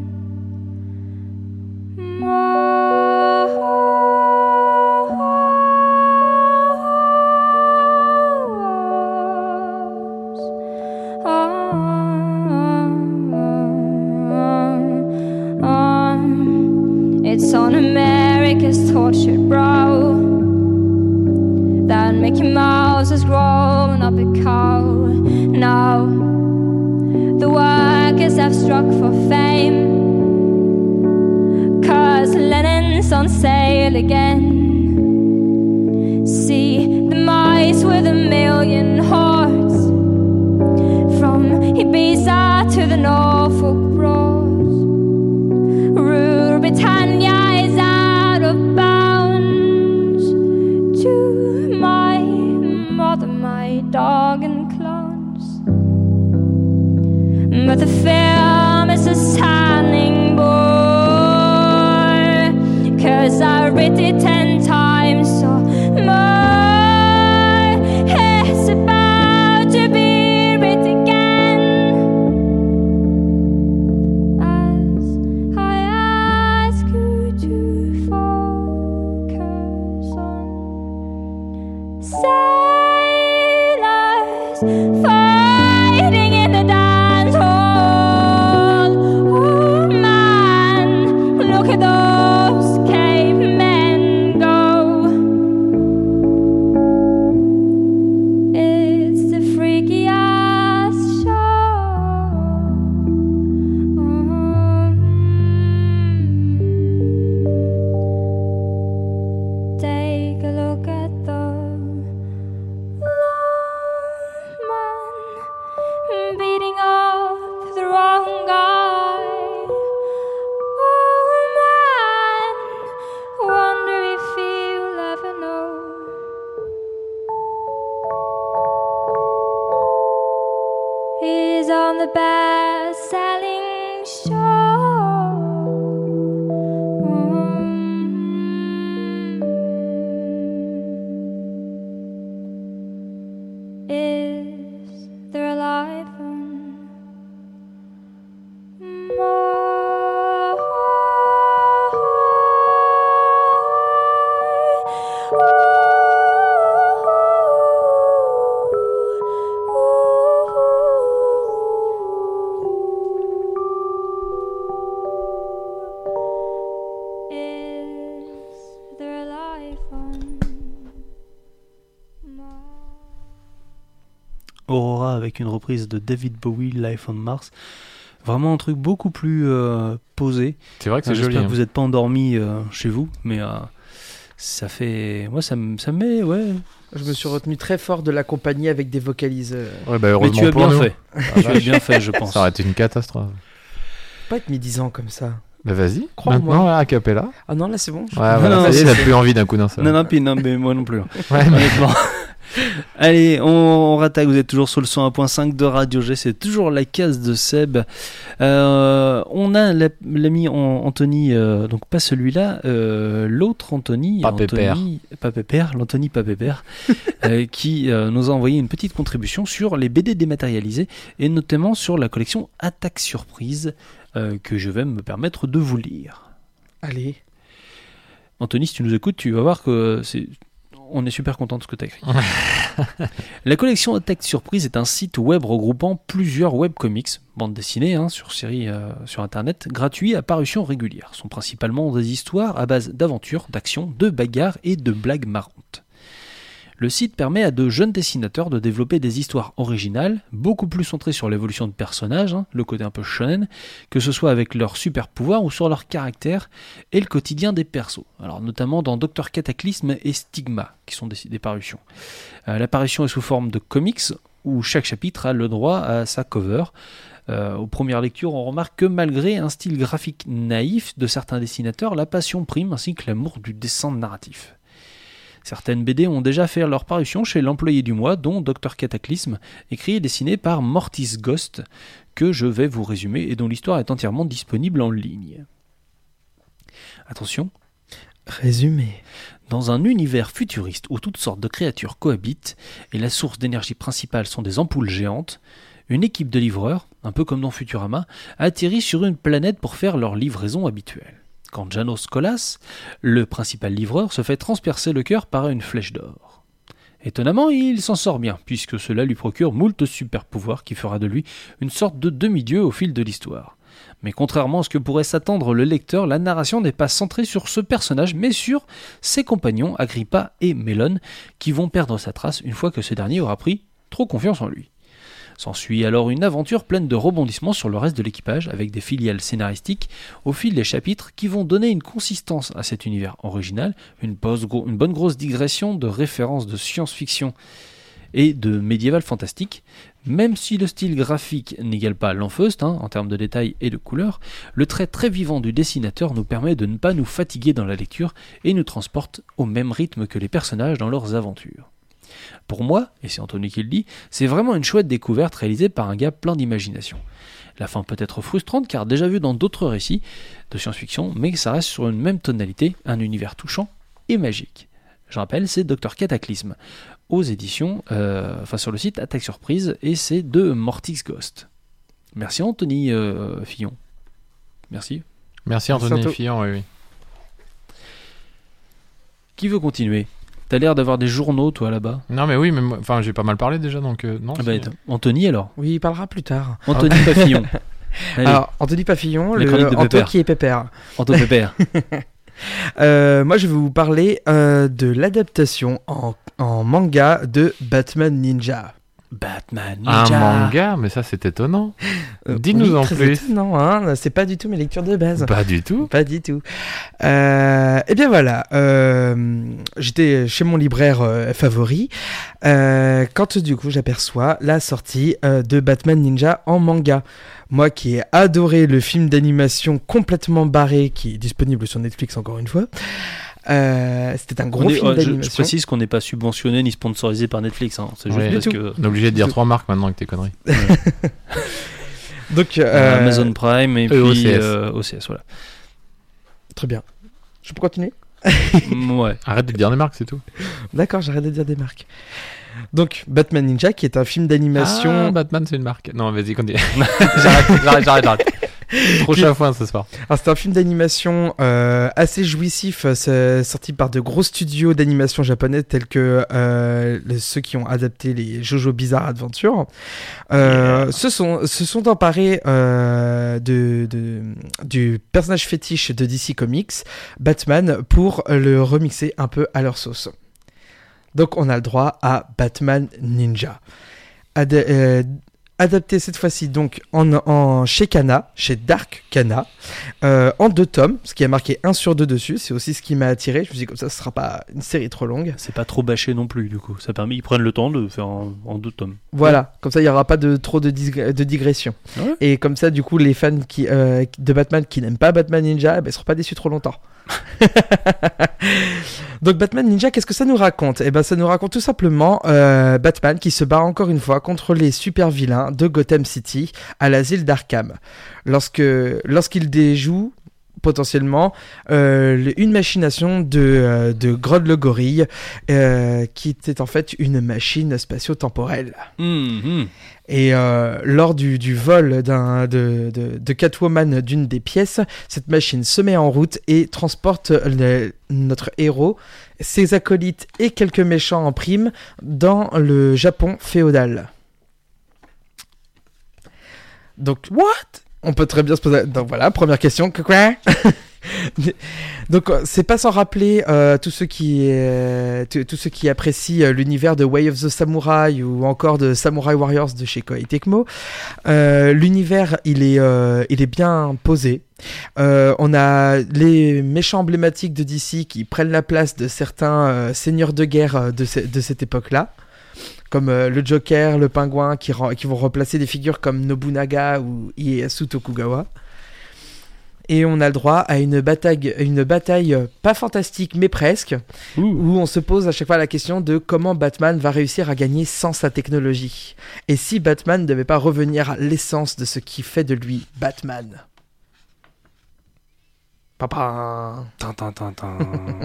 It's on America's tortured brow that Mickey Mouse has grown up a cow. Now the workers have struck for fame, 'cause Lennon's on sale again. See the mice with a million hearts, from Ibiza to the Norfolk Broads. Rule Britannia is out of bounds. To my mother, my dog and clowns. But the film is a sounding bore, 'cause I read it ten times or more. It's about to be read again, as I ask you to focus on sailors fighting in the dance hall. Oh man, look at those cavemen go. It's the freaky ass show. Take a look at the man beating up the wrong guy. Oh man, wonder if you'll ever know. He's on the best-selling show. Is there a live one? Is there a live one? Aurora avec une reprise de David Bowie, Life on Mars. Vraiment un truc beaucoup plus euh, posé. C'est vrai que c'est euh, joli. J'espère hein. que vous n'êtes pas endormis euh, chez vous, mais euh, ça fait. Moi, ça me ça me met. Ouais. Je me suis retenu très fort de l'accompagner avec des vocalises. Ouais, bah, Mais heureusement tu as pour bien nous. fait. tu as bien fait, je pense. Ça aurait été une catastrophe. Pas être médisant comme ça. Bah vas-y, Crois-moi. maintenant là, a cappella. Ouais, Ah non, là c'est bon. je- voilà, non, ça y est, c'est- t'as plus envie d'un coup d'un seul. Non, non, puis non, mais moi non plus. Ouais, mais- Honnêtement. Allez, on, on rattaque, vous êtes toujours sur le cent un point cinq de Radio G, c'est toujours la case de Seb. Euh, on a la, l'ami Anthony, euh, donc pas celui-là, euh, l'autre Anthony, pas Pépère, pas Pépère, l'Anthony pas Pépère, euh, qui euh, nous a envoyé une petite contribution sur les B D dématérialisés et notamment sur la collection Attaque Surprise euh, que je vais me permettre de vous lire. Allez. Anthony, si tu nous écoutes, tu vas voir que c'est... on est super content de ce que tu as écrit. La collection Attaque Surprise est un site web regroupant plusieurs webcomics, bandes dessinées hein, sur séries euh, sur internet, gratuits à parution régulière. Ce sont principalement des histoires à base d'aventures, d'actions, de bagarres et de blagues marrantes. Le site permet à de jeunes dessinateurs de développer des histoires originales, beaucoup plus centrées sur l'évolution de personnages, hein, le côté un peu shonen, que ce soit avec leurs super pouvoirs ou sur leur caractère et le quotidien des persos. Alors notamment dans Docteur Cataclysme et Stigma, qui sont des, des parutions. Euh, la parution est sous forme de comics, où chaque chapitre a le droit à sa cover. Euh, aux premières lectures, on remarque que malgré un style graphique naïf de certains dessinateurs, la passion prime ainsi que l'amour du dessin narratif. Certaines B D ont déjà fait leur parution chez l'employé du mois, dont Docteur Cataclysme, écrit et dessiné par Mortis Ghost, que je vais vous résumer et dont l'histoire est entièrement disponible en ligne. Attention. Résumé. Dans un univers futuriste où toutes sortes de créatures cohabitent et la source d'énergie principale sont des ampoules géantes, une équipe de livreurs, un peu comme dans Futurama, atterrit sur une planète pour faire leur livraison habituelle. Quand Janos Colas, le principal livreur, se fait transpercer le cœur par une flèche d'or. Étonnamment, il s'en sort bien, puisque cela lui procure moult super pouvoirs qui fera de lui une sorte de demi-dieu au fil de l'histoire. Mais contrairement à ce que pourrait s'attendre le lecteur, la narration n'est pas centrée sur ce personnage, mais sur ses compagnons Agrippa et Mélone, qui vont perdre sa trace une fois que ce dernier aura pris trop confiance en lui. S'ensuit alors une aventure pleine de rebondissements sur le reste de l'équipage, avec des filiales scénaristiques au fil des chapitres qui vont donner une consistance à cet univers original, une, gros, une bonne grosse digression de références de science-fiction et de médiéval fantastique. Même si le style graphique n'égale pas l'Enfeust hein, en termes de détails et de couleurs, le trait très vivant du dessinateur nous permet de ne pas nous fatiguer dans la lecture et nous transporte au même rythme que les personnages dans leurs aventures. Pour moi, et c'est Anthony qui le dit, c'est vraiment une chouette découverte réalisée par un gars plein d'imagination. La fin peut être frustrante car déjà vue dans d'autres récits de science-fiction, mais ça reste sur une même tonalité, un univers touchant et magique. Je rappelle, c'est Docteur Cataclysme, aux éditions, euh, enfin sur le site Attaque Surprise, et c'est de Mortis Ghost. Merci Anthony euh, Fillon. Merci. Merci Anthony Merci Fillon, oui, oui. Qui veut continuer ? T'as l'air d'avoir des journaux, toi, là-bas. Non, mais oui, mais moi, enfin, j'ai pas mal parlé déjà, donc euh, non. Ah bah, Anthony, alors. Oui, il parlera plus tard. Anthony Pafillon. Alors, Anthony Pafillon, les le Anto qui est Pépère. Anto Pépère. euh, moi, je vais vous parler euh, de l'adaptation en, en manga de Batman Ninja. Batman Ninja. Un manga, mais ça c'est étonnant. Euh, Dis-nous oui, en très plus. Étonnant, hein, c'est pas du tout mes lectures de base. Pas du tout. Pas du tout. Euh, et bien voilà, euh, j'étais chez mon libraire euh, favori euh, quand du coup j'aperçois la sortie euh, de Batman Ninja en manga. Moi qui ai adoré le film d'animation complètement barré qui est disponible sur Netflix encore une fois. Euh, c'était un gros est, film euh, d'animation. Je, je précise qu'on n'est pas subventionné ni sponsorisé par Netflix. Hein. C'est juste ouais, parce tout. que... On est obligé de dire trois marques maintenant avec tes conneries. Ouais. Donc, euh, euh, Amazon Prime et, et puis O C S. Euh, O C S, voilà. Très bien. Je peux continuer ? Ouais. Arrête de dire des marques, c'est tout. D'accord, j'arrête de dire des marques. Donc, Batman Ninja, qui est un film d'animation... Ah, Batman, c'est une marque. Non, vas-y, continue. j'arrête, j'arrête, j'arrête, j'arrête. Trop chafouin ce soir. Alors, c'est un film d'animation euh, assez jouissif, c'est sorti par de gros studios d'animation japonais tels que euh, les, ceux qui ont adapté les Jojo Bizarre Adventure. Euh, yeah. se, sont, se sont emparés euh, de, de, du personnage fétiche de D C Comics, Batman, pour le remixer un peu à leur sauce. Donc, on a le droit à Batman Ninja. Ad- euh, adapté cette fois-ci donc en, en, chez Kana, chez Dark Kana, euh, en deux tomes, ce qui a marqué un sur deux dessus. C'est aussi ce qui m'a attiré. Je me suis dit, comme ça, ce sera pas une série trop longue. C'est pas trop bâché non plus, du coup. Ça permet, ils prennent le temps de faire en, en deux tomes. Voilà, ouais. Comme ça, il n'y aura pas de, trop de, dig- de digression. Ouais. Et comme ça, du coup, les fans qui, euh, de Batman qui n'aiment pas Batman Ninja, eh ben, ils ne seront pas déçus trop longtemps. Donc Batman Ninja, qu'est-ce que ça nous raconte ? Eh ben, ça nous raconte tout simplement euh, Batman qui se bat encore une fois contre les super vilains de Gotham City à l'asile d'Arkham. Lorsque, lorsqu'il déjoue potentiellement euh, une machination de, euh, de Grodd le gorille euh, qui était en fait une machine spatio-temporelle. Mmh. Et euh, lors du, du vol d'un, de, de, de Catwoman d'une des pièces, cette machine se met en route et transporte le, notre héros, ses acolytes et quelques méchants en prime dans le Japon féodal. Donc, what ? On peut très bien se poser... Donc voilà, première question. Quoi ? Donc c'est pas sans rappeler euh, tous ceux qui euh, t- tous ceux qui apprécient euh, l'univers de Way of the Samurai ou encore de Samurai Warriors de chez Koei Tecmo. Euh, l'univers il est euh, il est bien posé. Euh, on a les méchants emblématiques de D C qui prennent la place de certains euh, seigneurs de guerre de, ce- de cette époque-là. Comme euh, le Joker, le Pingouin, qui, re- qui vont remplacer des figures comme Nobunaga ou Ieyasu Tokugawa. Et on a le droit à une bataille, une bataille euh, pas fantastique, mais presque, Ouh. où on se pose à chaque fois la question de comment Batman va réussir à gagner sans sa technologie. Et si Batman ne devait pas revenir à l'essence de ce qui fait de lui Batman. Papa. Tin, tin, tin.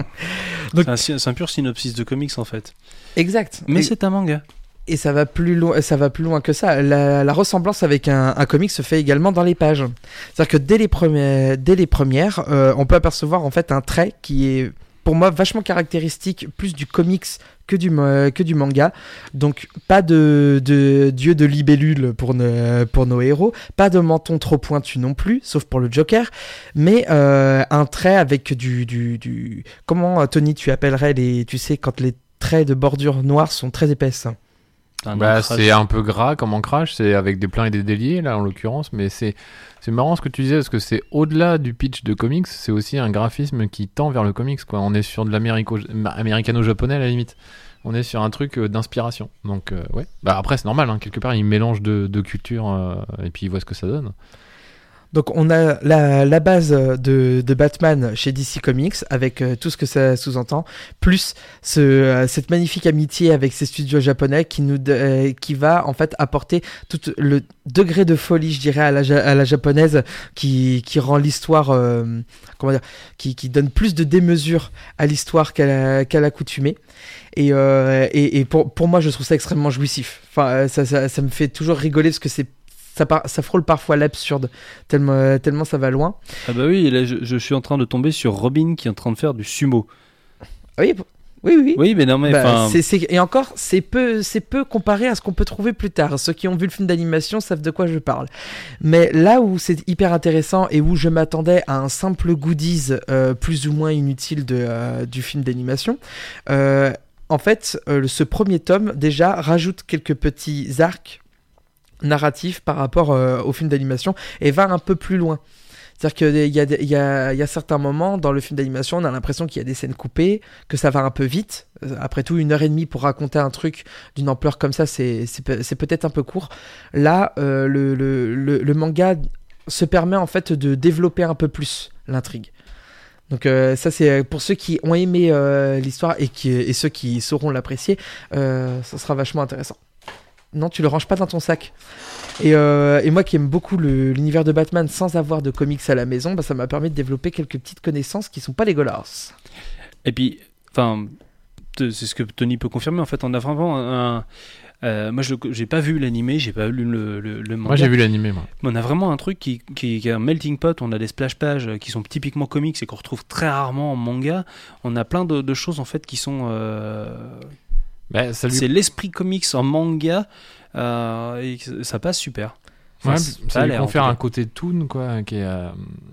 Donc, c'est, un, c'est un pur synopsis de comics en fait. Exact. Mais et, c'est un manga. Et ça va plus loin, ça va plus loin que ça. La, la ressemblance avec un, un comic se fait également dans les pages. C'est-à-dire que dès les premières, dès les premières, euh, on peut apercevoir en fait un trait qui est pour moi vachement caractéristique plus du comics que du, que du manga. Donc pas de, de dieu de libellule pour, ne, pour nos héros, pas de menton trop pointu non plus, sauf pour le Joker, mais euh, un trait avec du, du, du... Comment, Tony, tu appellerais les... Tu sais, quand les traits de bordure noire sont très épaisses. Bah, c'est un peu gras comme ancrage, c'est avec des pleins et des déliés là en l'occurrence, mais c'est, c'est marrant ce que tu disais parce que c'est au-delà du pitch de comics, c'est aussi un graphisme qui tend vers le comics quoi. On est sur de l'américano-japonais à la limite, on est sur un truc d'inspiration. Donc euh, ouais, bah après c'est normal, hein. Quelque part ils mélangent de, de cultures euh, et puis ils voient ce que ça donne. Donc on a la, la base de, de Batman chez D C Comics avec euh, tout ce que ça sous-entend, plus ce, euh, cette magnifique amitié avec ces studios japonais qui, nous, euh, qui va en fait apporter tout le degré de folie, je dirais, à la, à la japonaise qui, qui rend l'histoire, euh, comment dire, qui, qui donne plus de démesure à l'histoire qu'à, qu'à l'accoutumée. Et, euh, et, et pour, pour moi, je trouve ça extrêmement jouissif. Enfin, ça, ça, ça me fait toujours rigoler parce que c'est Ça, par, ça frôle parfois l'absurde, tellement, euh, tellement ça va loin. Ah bah oui, là je, je suis en train de tomber sur Robin qui est en train de faire du sumo. Oui, oui, oui. Oui, mais non, mais bah, c'est, c'est, et encore, c'est peu, c'est peu comparé à ce qu'on peut trouver plus tard. Ceux qui ont vu le film d'animation savent de quoi je parle. Mais là où c'est hyper intéressant et où je m'attendais à un simple goodies euh, plus ou moins inutile de, euh, du film d'animation, euh, en fait, euh, ce premier tome déjà rajoute quelques petits arcs narratif par rapport euh, au film d'animation et va un peu plus loin. C'est-à-dire qu'il y a, y, a, y a certains moments dans le film d'animation, on a l'impression qu'il y a des scènes coupées, que ça va un peu vite. Après tout, une heure et demie pour raconter un truc d'une ampleur comme ça, c'est, c'est, c'est peut-être un peu court. Là, euh, le, le, le, le manga se permet en fait de développer un peu plus l'intrigue. Donc euh, ça c'est pour ceux qui ont aimé euh, l'histoire et, qui, et ceux qui sauront l'apprécier, euh, ça sera vachement intéressant. Non, tu le ranges pas dans ton sac. Et, euh, et moi qui aime beaucoup le, l'univers de Batman sans avoir de comics à la maison, bah, ça m'a permis de développer quelques petites connaissances qui sont pas dégueulasses. Et puis, enfin, c'est ce que Tony peut confirmer. En fait, on a vraiment un. Euh, moi, je j'ai pas vu l'animé, j'ai pas lu le, le, le manga. Moi, j'ai vu l'animé, moi. Mais on a vraiment un truc qui, qui, qui est un melting pot. On a des splash pages qui sont typiquement comics et qu'on retrouve très rarement en manga. On a plein de, de choses en fait qui sont. Euh... Bah, ça lui... C'est l'esprit comics en manga euh, et ça passe super. Enfin, ouais, ça lui confère un côté toon quoi, qui est, euh,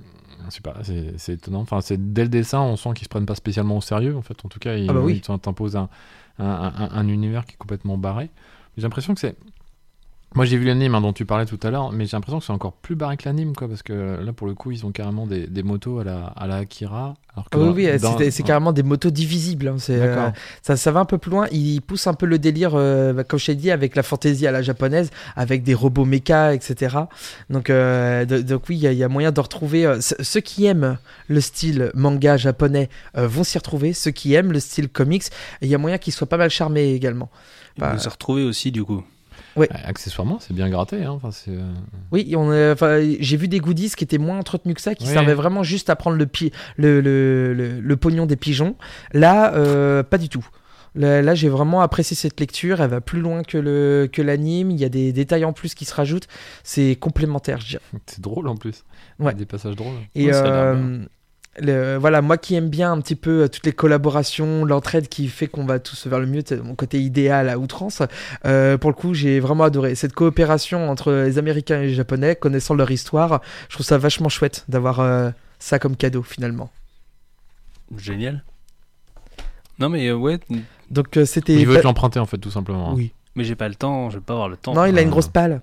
je sais pas, c'est, c'est étonnant. Enfin, c'est dès le dessin, on sent qu'ils se prennent pas spécialement au sérieux. En fait, en tout cas, ils, ah bah oui. ils t'imposent un, un, un, un univers qui est complètement barré. J'ai l'impression que c'est Moi j'ai vu l'anime hein, dont tu parlais tout à l'heure, mais j'ai l'impression que c'est encore plus barré que l'anime, quoi, parce que là pour le coup ils ont carrément des, des motos à la, à la Akira. Alors que oui, dans, oui, dans, c'est, c'est carrément des motos divisibles. Hein, c'est, D'accord. euh, ça, ça va un peu plus loin. Ils poussent un peu le délire, euh, bah, comme je t'ai dit, avec la fantaisie à la japonaise, avec des robots méca, et cetera. Donc, euh, de, donc oui, il y, y a moyen de retrouver. Euh, ceux qui aiment le style manga japonais euh, vont s'y retrouver. Ceux qui aiment le style comics, il y a moyen qu'ils soient pas mal charmés également. Ils vont s'y retrouver aussi du coup. Oui. Accessoirement, c'est bien gratté. Hein. Enfin, c'est... Oui, on est, enfin, j'ai vu des goodies qui étaient moins entretenus que ça, qui oui. servaient vraiment juste à prendre le, pi- le, le, le, le pognon des pigeons. Là, euh, pas du tout. Là, là, j'ai vraiment apprécié cette lecture. Elle va plus loin que, le, que l'anime. Il y a des détails en plus qui se rajoutent. C'est complémentaire, je dirais. C'est drôle en plus. Ouais. Il y a des passages drôles. Et ouais, euh, le, voilà, moi qui aime bien un petit peu euh, toutes les collaborations, l'entraide qui fait qu'on va tous vers le mieux, c'est mon côté idéal à outrance. Euh, pour le coup, j'ai vraiment adoré cette coopération entre les Américains et les Japonais, connaissant leur histoire. Je trouve ça vachement chouette d'avoir euh, ça comme cadeau finalement. Génial. Non mais euh, ouais. Donc euh, c'était. Il veut te l'emprunter en fait, tout simplement. Oui. Mais j'ai pas le temps, je vais pas avoir le temps. Non, il a euh... une grosse palle.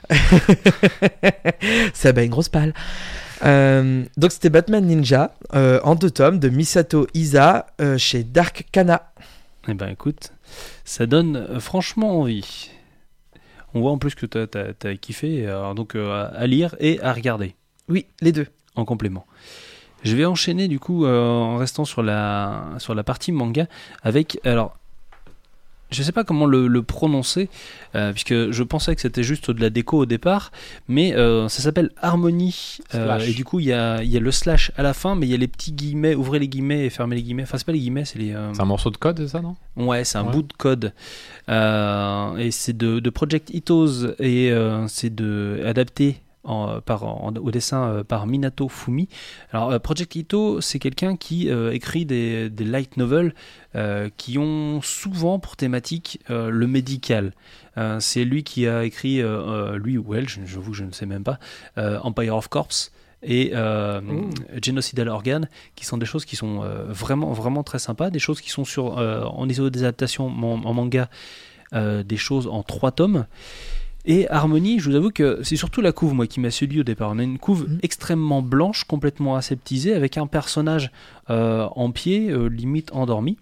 Ça bah une grosse palle. Euh, donc c'était Batman Ninja euh, en deux tomes de Misato Isa euh, chez Dark Kana. Eh ben écoute, ça donne euh, franchement envie. On voit en plus que t'as, t'as, t'as kiffé, alors donc euh, à lire et à regarder. Oui, les deux. En complément. Je vais enchaîner du coup euh, en restant sur la, sur la partie manga avec... Alors, je sais pas comment le, le prononcer, euh, puisque je pensais que c'était juste de la déco au départ, mais euh, ça s'appelle Harmony, euh, et du coup il y a, y a le slash à la fin, mais il y a les petits guillemets, ouvrez les guillemets et fermez les guillemets, enfin c'est pas les guillemets, c'est les... Euh... C'est un morceau de code, c'est ça, non ? Ouais, c'est un ouais. bout de code, euh, et c'est de, de Project Ethos, et euh, c'est de, adapté En, par, en, au dessin euh, par Minato Fumi. Alors euh, Project Ito, c'est quelqu'un qui euh, écrit des, des light novels euh, qui ont souvent pour thématique euh, le médical. Euh, c'est lui qui a écrit, euh, euh, lui ou elle, j'avoue je ne sais même pas, euh, Empire of Corpse et euh, Genocidal Organ, qui sont des choses qui sont euh, vraiment, vraiment très sympas, des choses qui sont sur, euh, en iso-adaptation en, en manga, euh, des choses en trois tomes. Et Harmony, je vous avoue que c'est surtout la couve moi qui m'a séduit au départ. On a une couve mmh. extrêmement blanche, complètement aseptisée, avec un personnage euh, en pied, euh, limite endormi.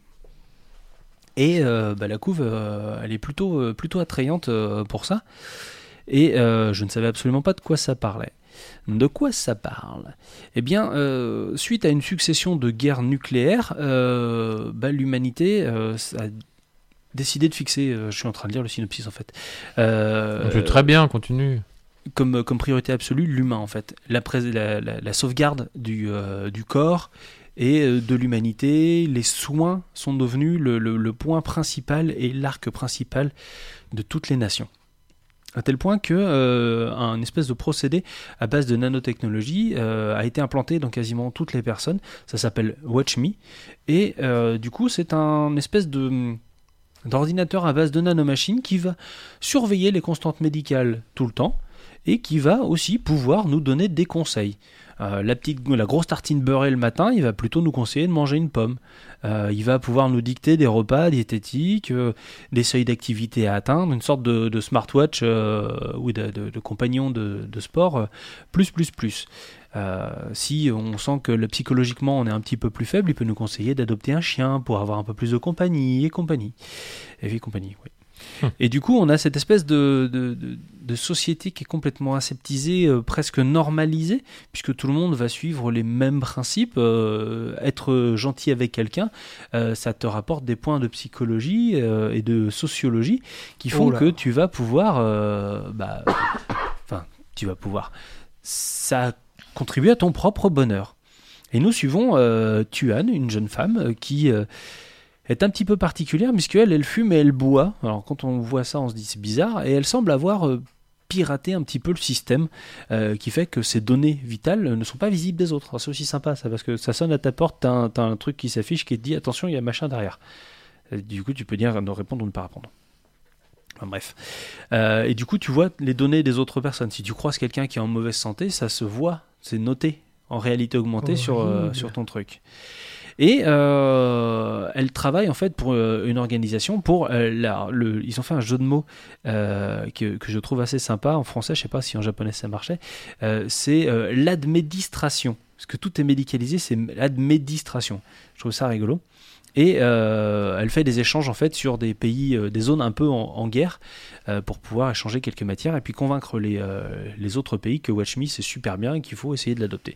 Et euh, bah, la couve, euh, elle est plutôt, euh, plutôt attrayante euh, pour ça. Et euh, je ne savais absolument pas de quoi ça parlait. De quoi ça parle ? Eh bien, euh, suite à une succession de guerres nucléaires, euh, bah, l'humanité euh, a décidé de fixer, euh, je suis en train de lire le synopsis en fait. Euh, Donc, très bien, continue. Comme, comme priorité absolue, l'humain en fait. La, pré- la, la, la sauvegarde du, euh, du corps et euh, de l'humanité. Les soins sont devenus le, le, le point principal et l'arc principal de toutes les nations. À tel point que euh, un espèce de procédé à base de nanotechnologie euh, a été implanté dans quasiment toutes les personnes. Ça s'appelle Watch Me. Et euh, du coup, c'est un espèce de... d'ordinateur à base de nanomachines qui va surveiller les constantes médicales tout le temps et qui va aussi pouvoir nous donner des conseils. Euh, la, petite, la grosse tartine beurrée le matin, il va plutôt nous conseiller de manger une pomme. Euh, il va pouvoir nous dicter des repas diététiques, euh, des seuils d'activité à atteindre, une sorte de, de smartwatch euh, ou de, de, de compagnon de, de sport, euh, plus, plus, plus. Euh, si on sent que le, psychologiquement on est un petit peu plus faible, il peut nous conseiller d'adopter un chien pour avoir un peu plus de compagnie et compagnie. Et compagnie, oui. Hum. Et du coup, on a cette espèce de, de, de, de société qui est complètement aseptisée, euh, presque normalisée, puisque tout le monde va suivre les mêmes principes. Euh, être gentil avec quelqu'un, euh, ça te rapporte des points de psychologie euh, et de sociologie qui font que tu vas pouvoir... Euh, bah, enfin, tu vas pouvoir... Ça contribuer à ton propre bonheur. Et nous suivons euh, Tuan, une jeune femme euh, qui euh, est un petit peu particulière, puisqu'elle, elle fume et elle boit. Alors quand on voit ça, on se dit c'est bizarre, et elle semble avoir euh, piraté un petit peu le système, euh, qui fait que ses données vitales ne sont pas visibles des autres. Alors, c'est aussi sympa ça, parce que ça sonne à ta porte, t'as un, t'as un truc qui s'affiche qui te dit attention, il y a machin derrière. Et du coup, tu peux dire de répondre ou ne pas répondre. Enfin, bref. Euh, et du coup, tu vois les données des autres personnes. Si tu croises quelqu'un qui est en mauvaise santé, ça se voit, c'est noté, en réalité augmenté oh, sur, euh, sur ton truc. Et euh, elle travaille en fait pour euh, une organisation pour euh, la, le, ils ont fait un jeu de mots euh, que, que je trouve assez sympa en français, je sais pas si en japonais ça marchait. Euh, c'est euh, l'administration, parce que tout est médicalisé, c'est l'administration. Je trouve ça rigolo. Et euh, elle fait des échanges en fait sur des pays, euh, des zones un peu en, en guerre, euh, pour pouvoir échanger quelques matières et puis convaincre les, euh, les autres pays que Watch Me c'est super bien et qu'il faut essayer de l'adopter.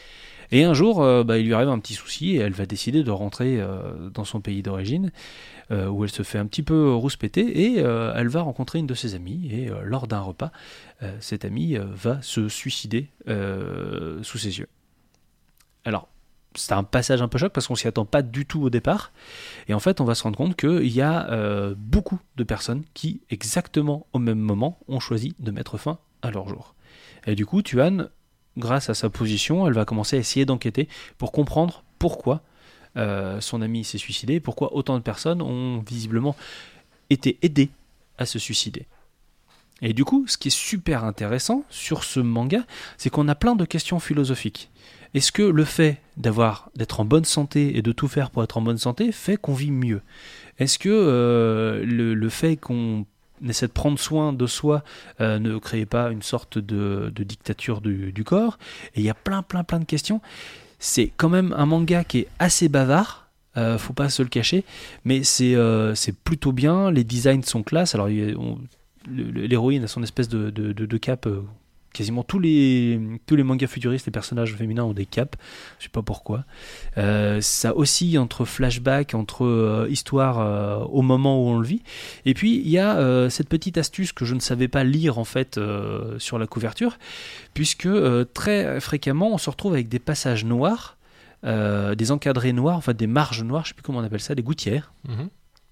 Et un jour, euh, bah, il lui arrive un petit souci et elle va décider de rentrer euh, dans son pays d'origine, euh, où elle se fait un petit peu rouspéter et euh, elle va rencontrer une de ses amies et euh, lors d'un repas, euh, cette amie euh, va se suicider euh, sous ses yeux. Alors, c'est un passage un peu choc parce qu'on s'y attend pas du tout au départ. Et en fait, on va se rendre compte qu'il y a euh, beaucoup de personnes qui, exactement au même moment, ont choisi de mettre fin à leur jour. Et du coup, Tuan, grâce à sa position, elle va commencer à essayer d'enquêter pour comprendre pourquoi euh, son ami s'est suicidé, pourquoi autant de personnes ont visiblement été aidées à se suicider. Et du coup, ce qui est super intéressant sur ce manga, c'est qu'on a plein de questions philosophiques. Est-ce que le fait d'avoir, d'être en bonne santé et de tout faire pour être en bonne santé fait qu'on vit mieux ? Est-ce que euh, le, le fait qu'on essaie de prendre soin de soi euh, ne crée pas une sorte de, de dictature du, du corps ? Et il y a plein plein plein de questions. C'est quand même un manga qui est assez bavard, euh, faut pas se le cacher, mais c'est, euh, c'est plutôt bien, les designs sont classe. Alors il y a, on, le, l'héroïne a son espèce de, de, de, de cape. Euh, Quasiment tous les, tous les mangas futuristes, les personnages féminins ont des capes, je sais pas pourquoi. Euh, ça oscille entre flashback, entre euh, histoire euh, au moment où on le vit. Et puis il y a euh, cette petite astuce que je ne savais pas lire en fait euh, sur la couverture, puisque euh, très fréquemment on se retrouve avec des passages noirs, euh, des encadrés noirs, enfin des marges noires, je sais plus comment on appelle ça, des gouttières. Mmh.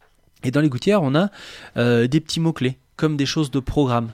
Et dans les gouttières on a euh, des petits mots-clés, comme des choses de programme,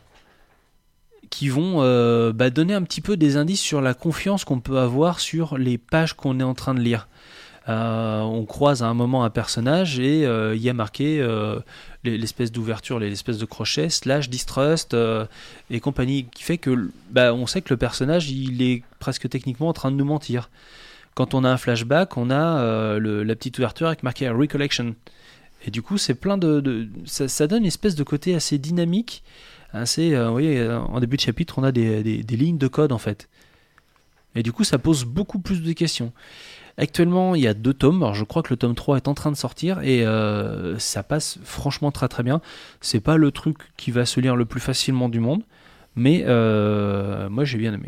qui vont euh, bah, donner un petit peu des indices sur la confiance qu'on peut avoir sur les pages qu'on est en train de lire. Euh, on croise à un moment un personnage et il euh, y a marqué euh, l'espèce d'ouverture, l'espèce de crochet, slash distrust euh, et compagnie, qui fait que bah, on sait que le personnage il est presque techniquement en train de nous mentir. Quand on a un flashback, on a euh, le, la petite ouverture avec marqué recollection. Et du coup, c'est plein de, de ça, ça donne une espèce de côté assez dynamique. Assez, euh, vous voyez, en début de chapitre, on a des, des, des lignes de code en fait. Et du coup, ça pose beaucoup plus de questions. Actuellement, il y a deux tomes. Alors, je crois que le tome trois est en train de sortir et euh, ça passe franchement très très bien. C'est pas le truc qui va se lire le plus facilement du monde, mais euh, moi j'ai bien aimé.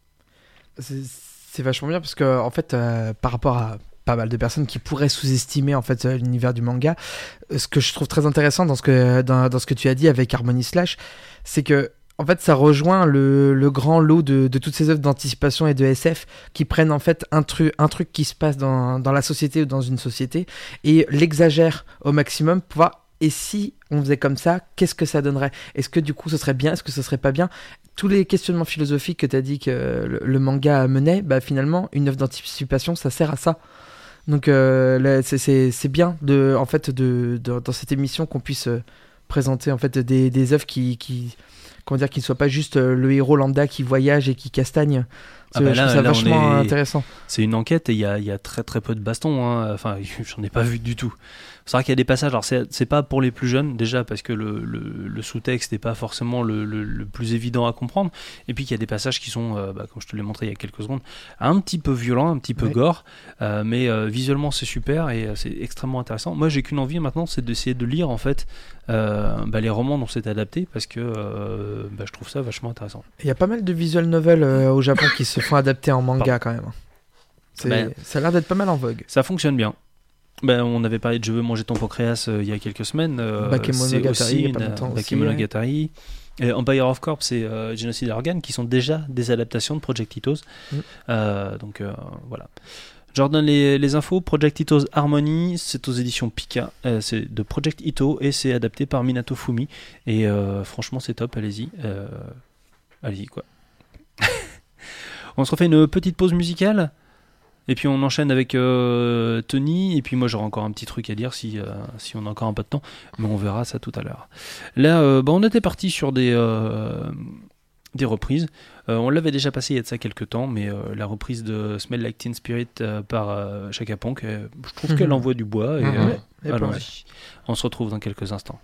C'est, c'est vachement bien parce que en fait, euh, par rapport à pas mal de personnes qui pourraient sous-estimer en fait l'univers du manga, ce que je trouve très intéressant dans ce que dans, dans ce que tu as dit avec Harmony Slash, c'est que en fait ça rejoint le, le grand lot de, de toutes ces œuvres d'anticipation et de S F qui prennent en fait un truc un truc qui se passe dans dans la société ou dans une société et l'exagèrent au maximum pour voir et si on faisait comme ça, qu'est-ce que ça donnerait ? Est-ce que du coup ce serait bien ? Est-ce que ce serait pas bien ? Tous les questionnements philosophiques que tu as dit que le, le manga menait, bah finalement une œuvre d'anticipation ça sert à ça. Donc euh, là, c'est, c'est, c'est bien de, en fait, de, de, dans cette émission qu'on puisse euh, présenter en fait, des, des œuvres qui, qui, comment dire, qui ne soient pas juste euh, le héros lambda qui voyage et qui castagne. Ah bah là, je trouve ça là, vachement est... intéressant. C'est une enquête et il y a, y a très très peu de bastons. Hein. Enfin, j'en ai pas vu du tout. C'est vrai qu'il y a des passages, alors c'est, c'est pas pour les plus jeunes déjà parce que le, le, le sous-texte n'est pas forcément le, le, le plus évident à comprendre, et puis qu'il y a des passages qui sont, euh, bah, comme je te l'ai montré il y a quelques secondes, un petit peu violents, un petit peu ouais. gore, euh, mais euh, visuellement c'est super et euh, c'est extrêmement intéressant. Moi j'ai qu'une envie maintenant, c'est d'essayer de lire en fait euh, bah, les romans dont c'est adapté parce que euh, bah, je trouve ça vachement intéressant. Il y a pas mal de visual novels euh, au Japon qui se font adapter en manga quand même. C'est, ben, ça a l'air d'être pas mal en vogue. Ça fonctionne bien. Ben, on avait parlé de Je veux manger ton pancréas euh, il y a quelques semaines. Euh, Bakemonogatari, il y a pas longtemps aussi. Bakemonogatari. Ouais. Empire of Corp, c'est euh, Genocide Organ, qui sont déjà des adaptations de Project Ito's. Mm. Euh, donc euh, voilà. Je redonne les, les infos. Project Ito's Harmony, c'est aux éditions Pika. Euh, c'est de Project Ito et c'est adapté par Minato Fumi. Et euh, franchement, c'est top. Allez-y. Euh, allez-y, quoi. On se refait une petite pause musicale. Et puis on enchaîne avec euh, Tony, et puis moi j'aurai encore un petit truc à dire si, euh, si on a encore un peu de temps, mais on verra ça tout à l'heure. Là, euh, bah, on était parti sur des, euh, des reprises. Euh, on l'avait déjà passé il y a de ça quelques temps, mais euh, la reprise de Smell Like Teen Spirit euh, par euh, Chaka Ponk, euh, je trouve Mhm. qu'elle envoie du bois. Et, Mhm. euh, Ouais, et pas allons-y. mal. On se retrouve dans quelques instants.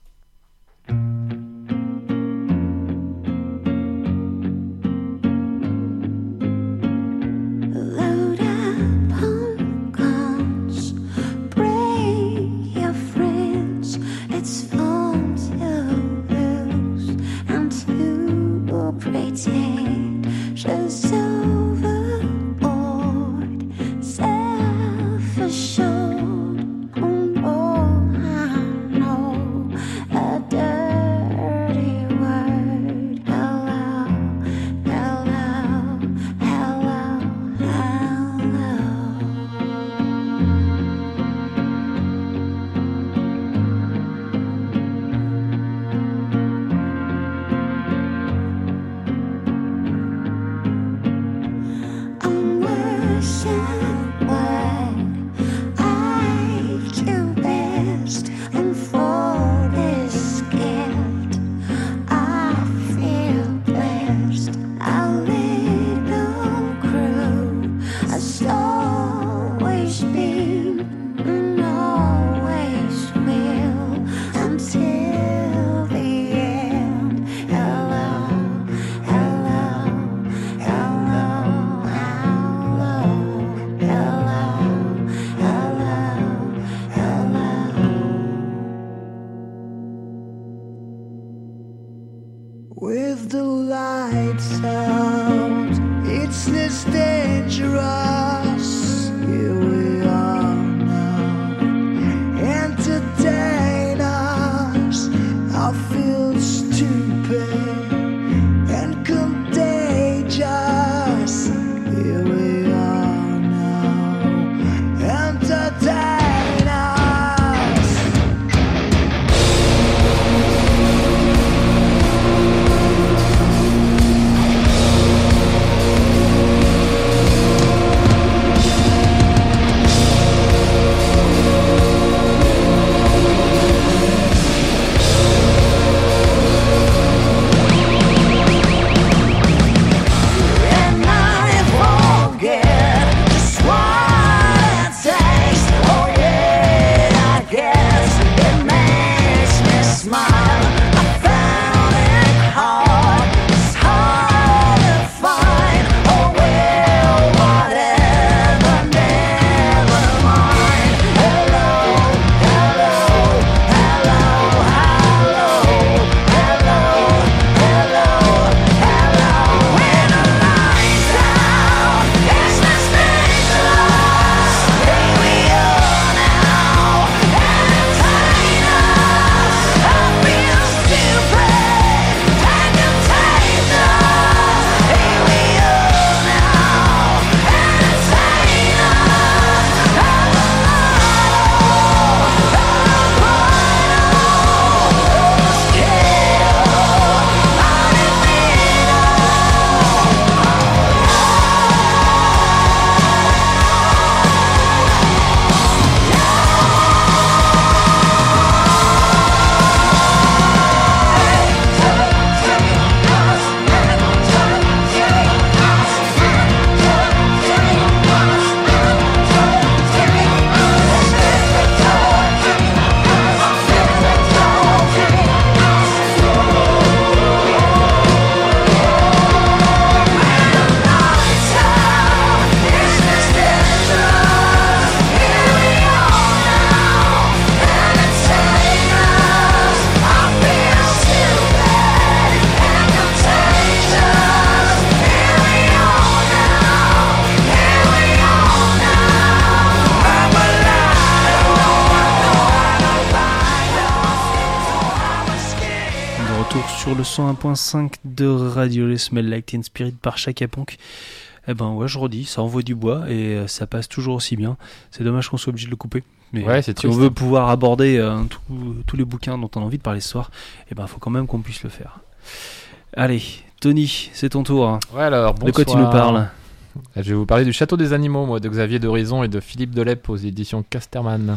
Load up on guns, bring your friends. It's fun to lose and to pretend she's overboard, self-assured. Oh, I know a dirty word. Hello, hello, hello, hello. I'm worse at what I do best, and for this gift I feel blessed. Our little crew has always been and always will until the end. Hello, hello, hello, hello, hello, hello, hello. With the lights out, it's this dangerous. Here we are now. Entertain us. I feel stupid and contagious. Here we are now. Entertain us. And I forget just what it takes. Oh yeah, I guess it makes me smile. I found it hard, it's hard to find. Oh well, whatever, never mind. Hello, hello, hello, hello, hello, hello, hello. When the lights out, it's this dangerous. Here we are now, entertain us. I feel stupid and contagious. Here we are now, entertain De retour sur le cent un point cinq de Radio Les Smell Like Teen Spirit par Chaka Ponk. Eh ben ouais, je redis, ça envoie du bois et euh, ça passe toujours aussi bien. C'est dommage qu'on soit obligé de le couper. Mais Ouais, c'est si triste. on veut pouvoir aborder euh, tout- tous les bouquins dont on a envie de parler ce soir, eh ben faut quand même qu'on puisse le faire. Allez, Tony, c'est ton tour. Ouais, alors, De quoi tu bonsoir. nous parles? Je vais vous parler du Château des Animaux, moi, de Xavier d'Horizon et de Philippe Delep aux éditions Casterman.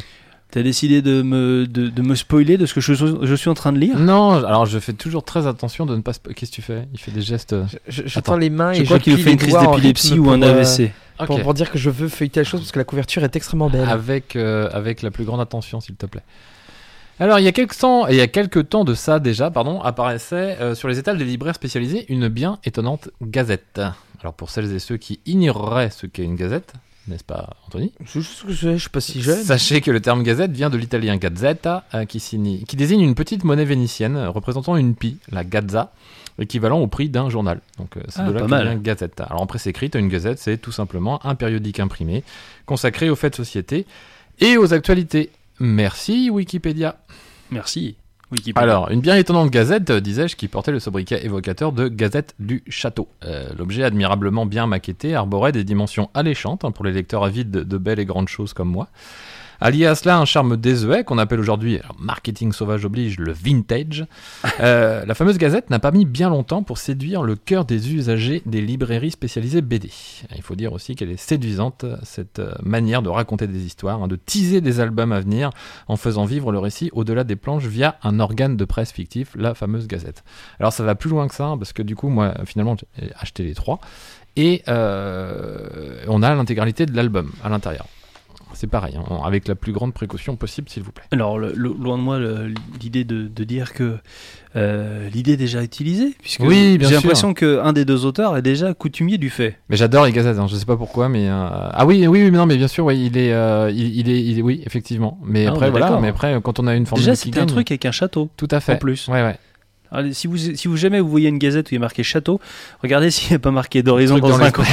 T'as décidé de me, de, de me spoiler de ce que je, je suis en train de lire? Non, alors je fais toujours très attention de ne pas... Spo- Qu'est-ce que tu fais? Il fait des gestes... Je, je tends les mains je et crois je qu'il plie fait une les crise doigts en d'épilepsie rythme ou un pour, A euh, V C. Pour, Ok. pour dire que je veux feuilleter la chose parce que la couverture est extrêmement belle. Avec, euh, avec la plus grande attention, s'il te plaît. Alors, il y a quelques temps, et il y a quelques temps de ça déjà, pardon, apparaissait euh, sur les étals des libraires spécialisés une bien étonnante gazette. Alors, pour celles et ceux qui ignoreraient ce qu'est une gazette, n'est-ce pas, Anthony? Je, je, je, je suis pas si jeune. Sachez que le terme gazette vient de l'italien gazzetta, euh, qui, signifie, qui désigne une petite monnaie vénitienne euh, représentant une pie, la gazza, équivalent au prix d'un journal. Donc euh, c'est Ah, de là pas que mal. vient gazzetta. Alors en presse écrite, une gazette, c'est tout simplement un périodique imprimé consacré aux faits de société et aux actualités. Merci Wikipédia. Merci. Wikipédia. Alors, une bien étonnante gazette, euh, disais-je, qui portait le sobriquet évocateur de Gazette du Château. Euh, l'objet admirablement bien maquetté arborait des dimensions alléchantes hein, pour les lecteurs avides de, de belles et grandes choses comme moi. Allié à cela un charme désuet qu'on appelle aujourd'hui, alors, marketing sauvage oblige, le vintage. Euh, la fameuse gazette n'a pas mis bien longtemps pour séduire le cœur des usagers des librairies spécialisées B D. Il faut dire aussi qu'elle est séduisante, cette euh, manière de raconter des histoires, hein, de teaser des albums à venir en faisant vivre le récit au-delà des planches via un organe de presse fictif, la fameuse gazette. Alors ça va plus loin que ça, hein, parce que du coup, moi, finalement, j'ai acheté les trois, et euh, on a l'intégralité de l'album à l'intérieur. C'est pareil, hein, avec la plus grande précaution possible, s'il vous plaît. Alors, le, le, loin de moi le, l'idée de, de dire que euh, l'idée est déjà utilisée, puisque oui, bien j'ai sûr. l'impression qu'un des deux auteurs est déjà coutumier du fait. Mais j'adore les gazettes, hein, je sais pas pourquoi, mais euh... ah oui, oui, oui, mais non, mais bien sûr, ouais, il est, euh, il, il est, il est, oui, effectivement. Mais Ah, après, voilà, d'accord. mais après, quand on a une formule Déjà, qui c'était un gagne, truc avec un château. tout à fait. En plus. Ouais, ouais. Alors, si vous, si vous jamais vous voyez une gazette où il y a marqué château, regardez s'il n'y a pas marqué d'horizon Truc dans dans un les- coin.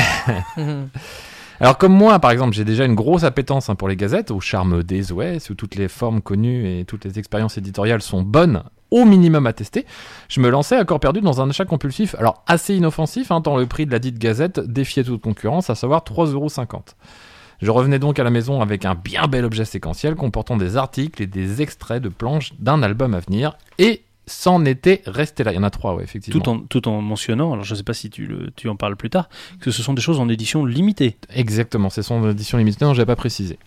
Alors comme moi, par exemple, j'ai déjà une grosse appétence hein, pour les gazettes, au charme désuet, où toutes les formes connues et toutes les expériences éditoriales sont bonnes, au minimum à tester, je me lançais à corps perdu dans un achat compulsif, alors assez inoffensif, hein, tant le prix de la dite gazette défiait toute concurrence, à savoir trois euros cinquante. Je revenais donc à la maison avec un bien bel objet séquentiel comportant des articles et des extraits de planches d'un album à venir, et s'en était resté là. Il y en a trois, ouais, effectivement. Tout en, tout en mentionnant, alors je ne sais pas si tu, le, tu en parles plus tard, que ce sont des choses en édition limitée. Exactement, c'est son édition limitée, non, je n'avais pas précisé.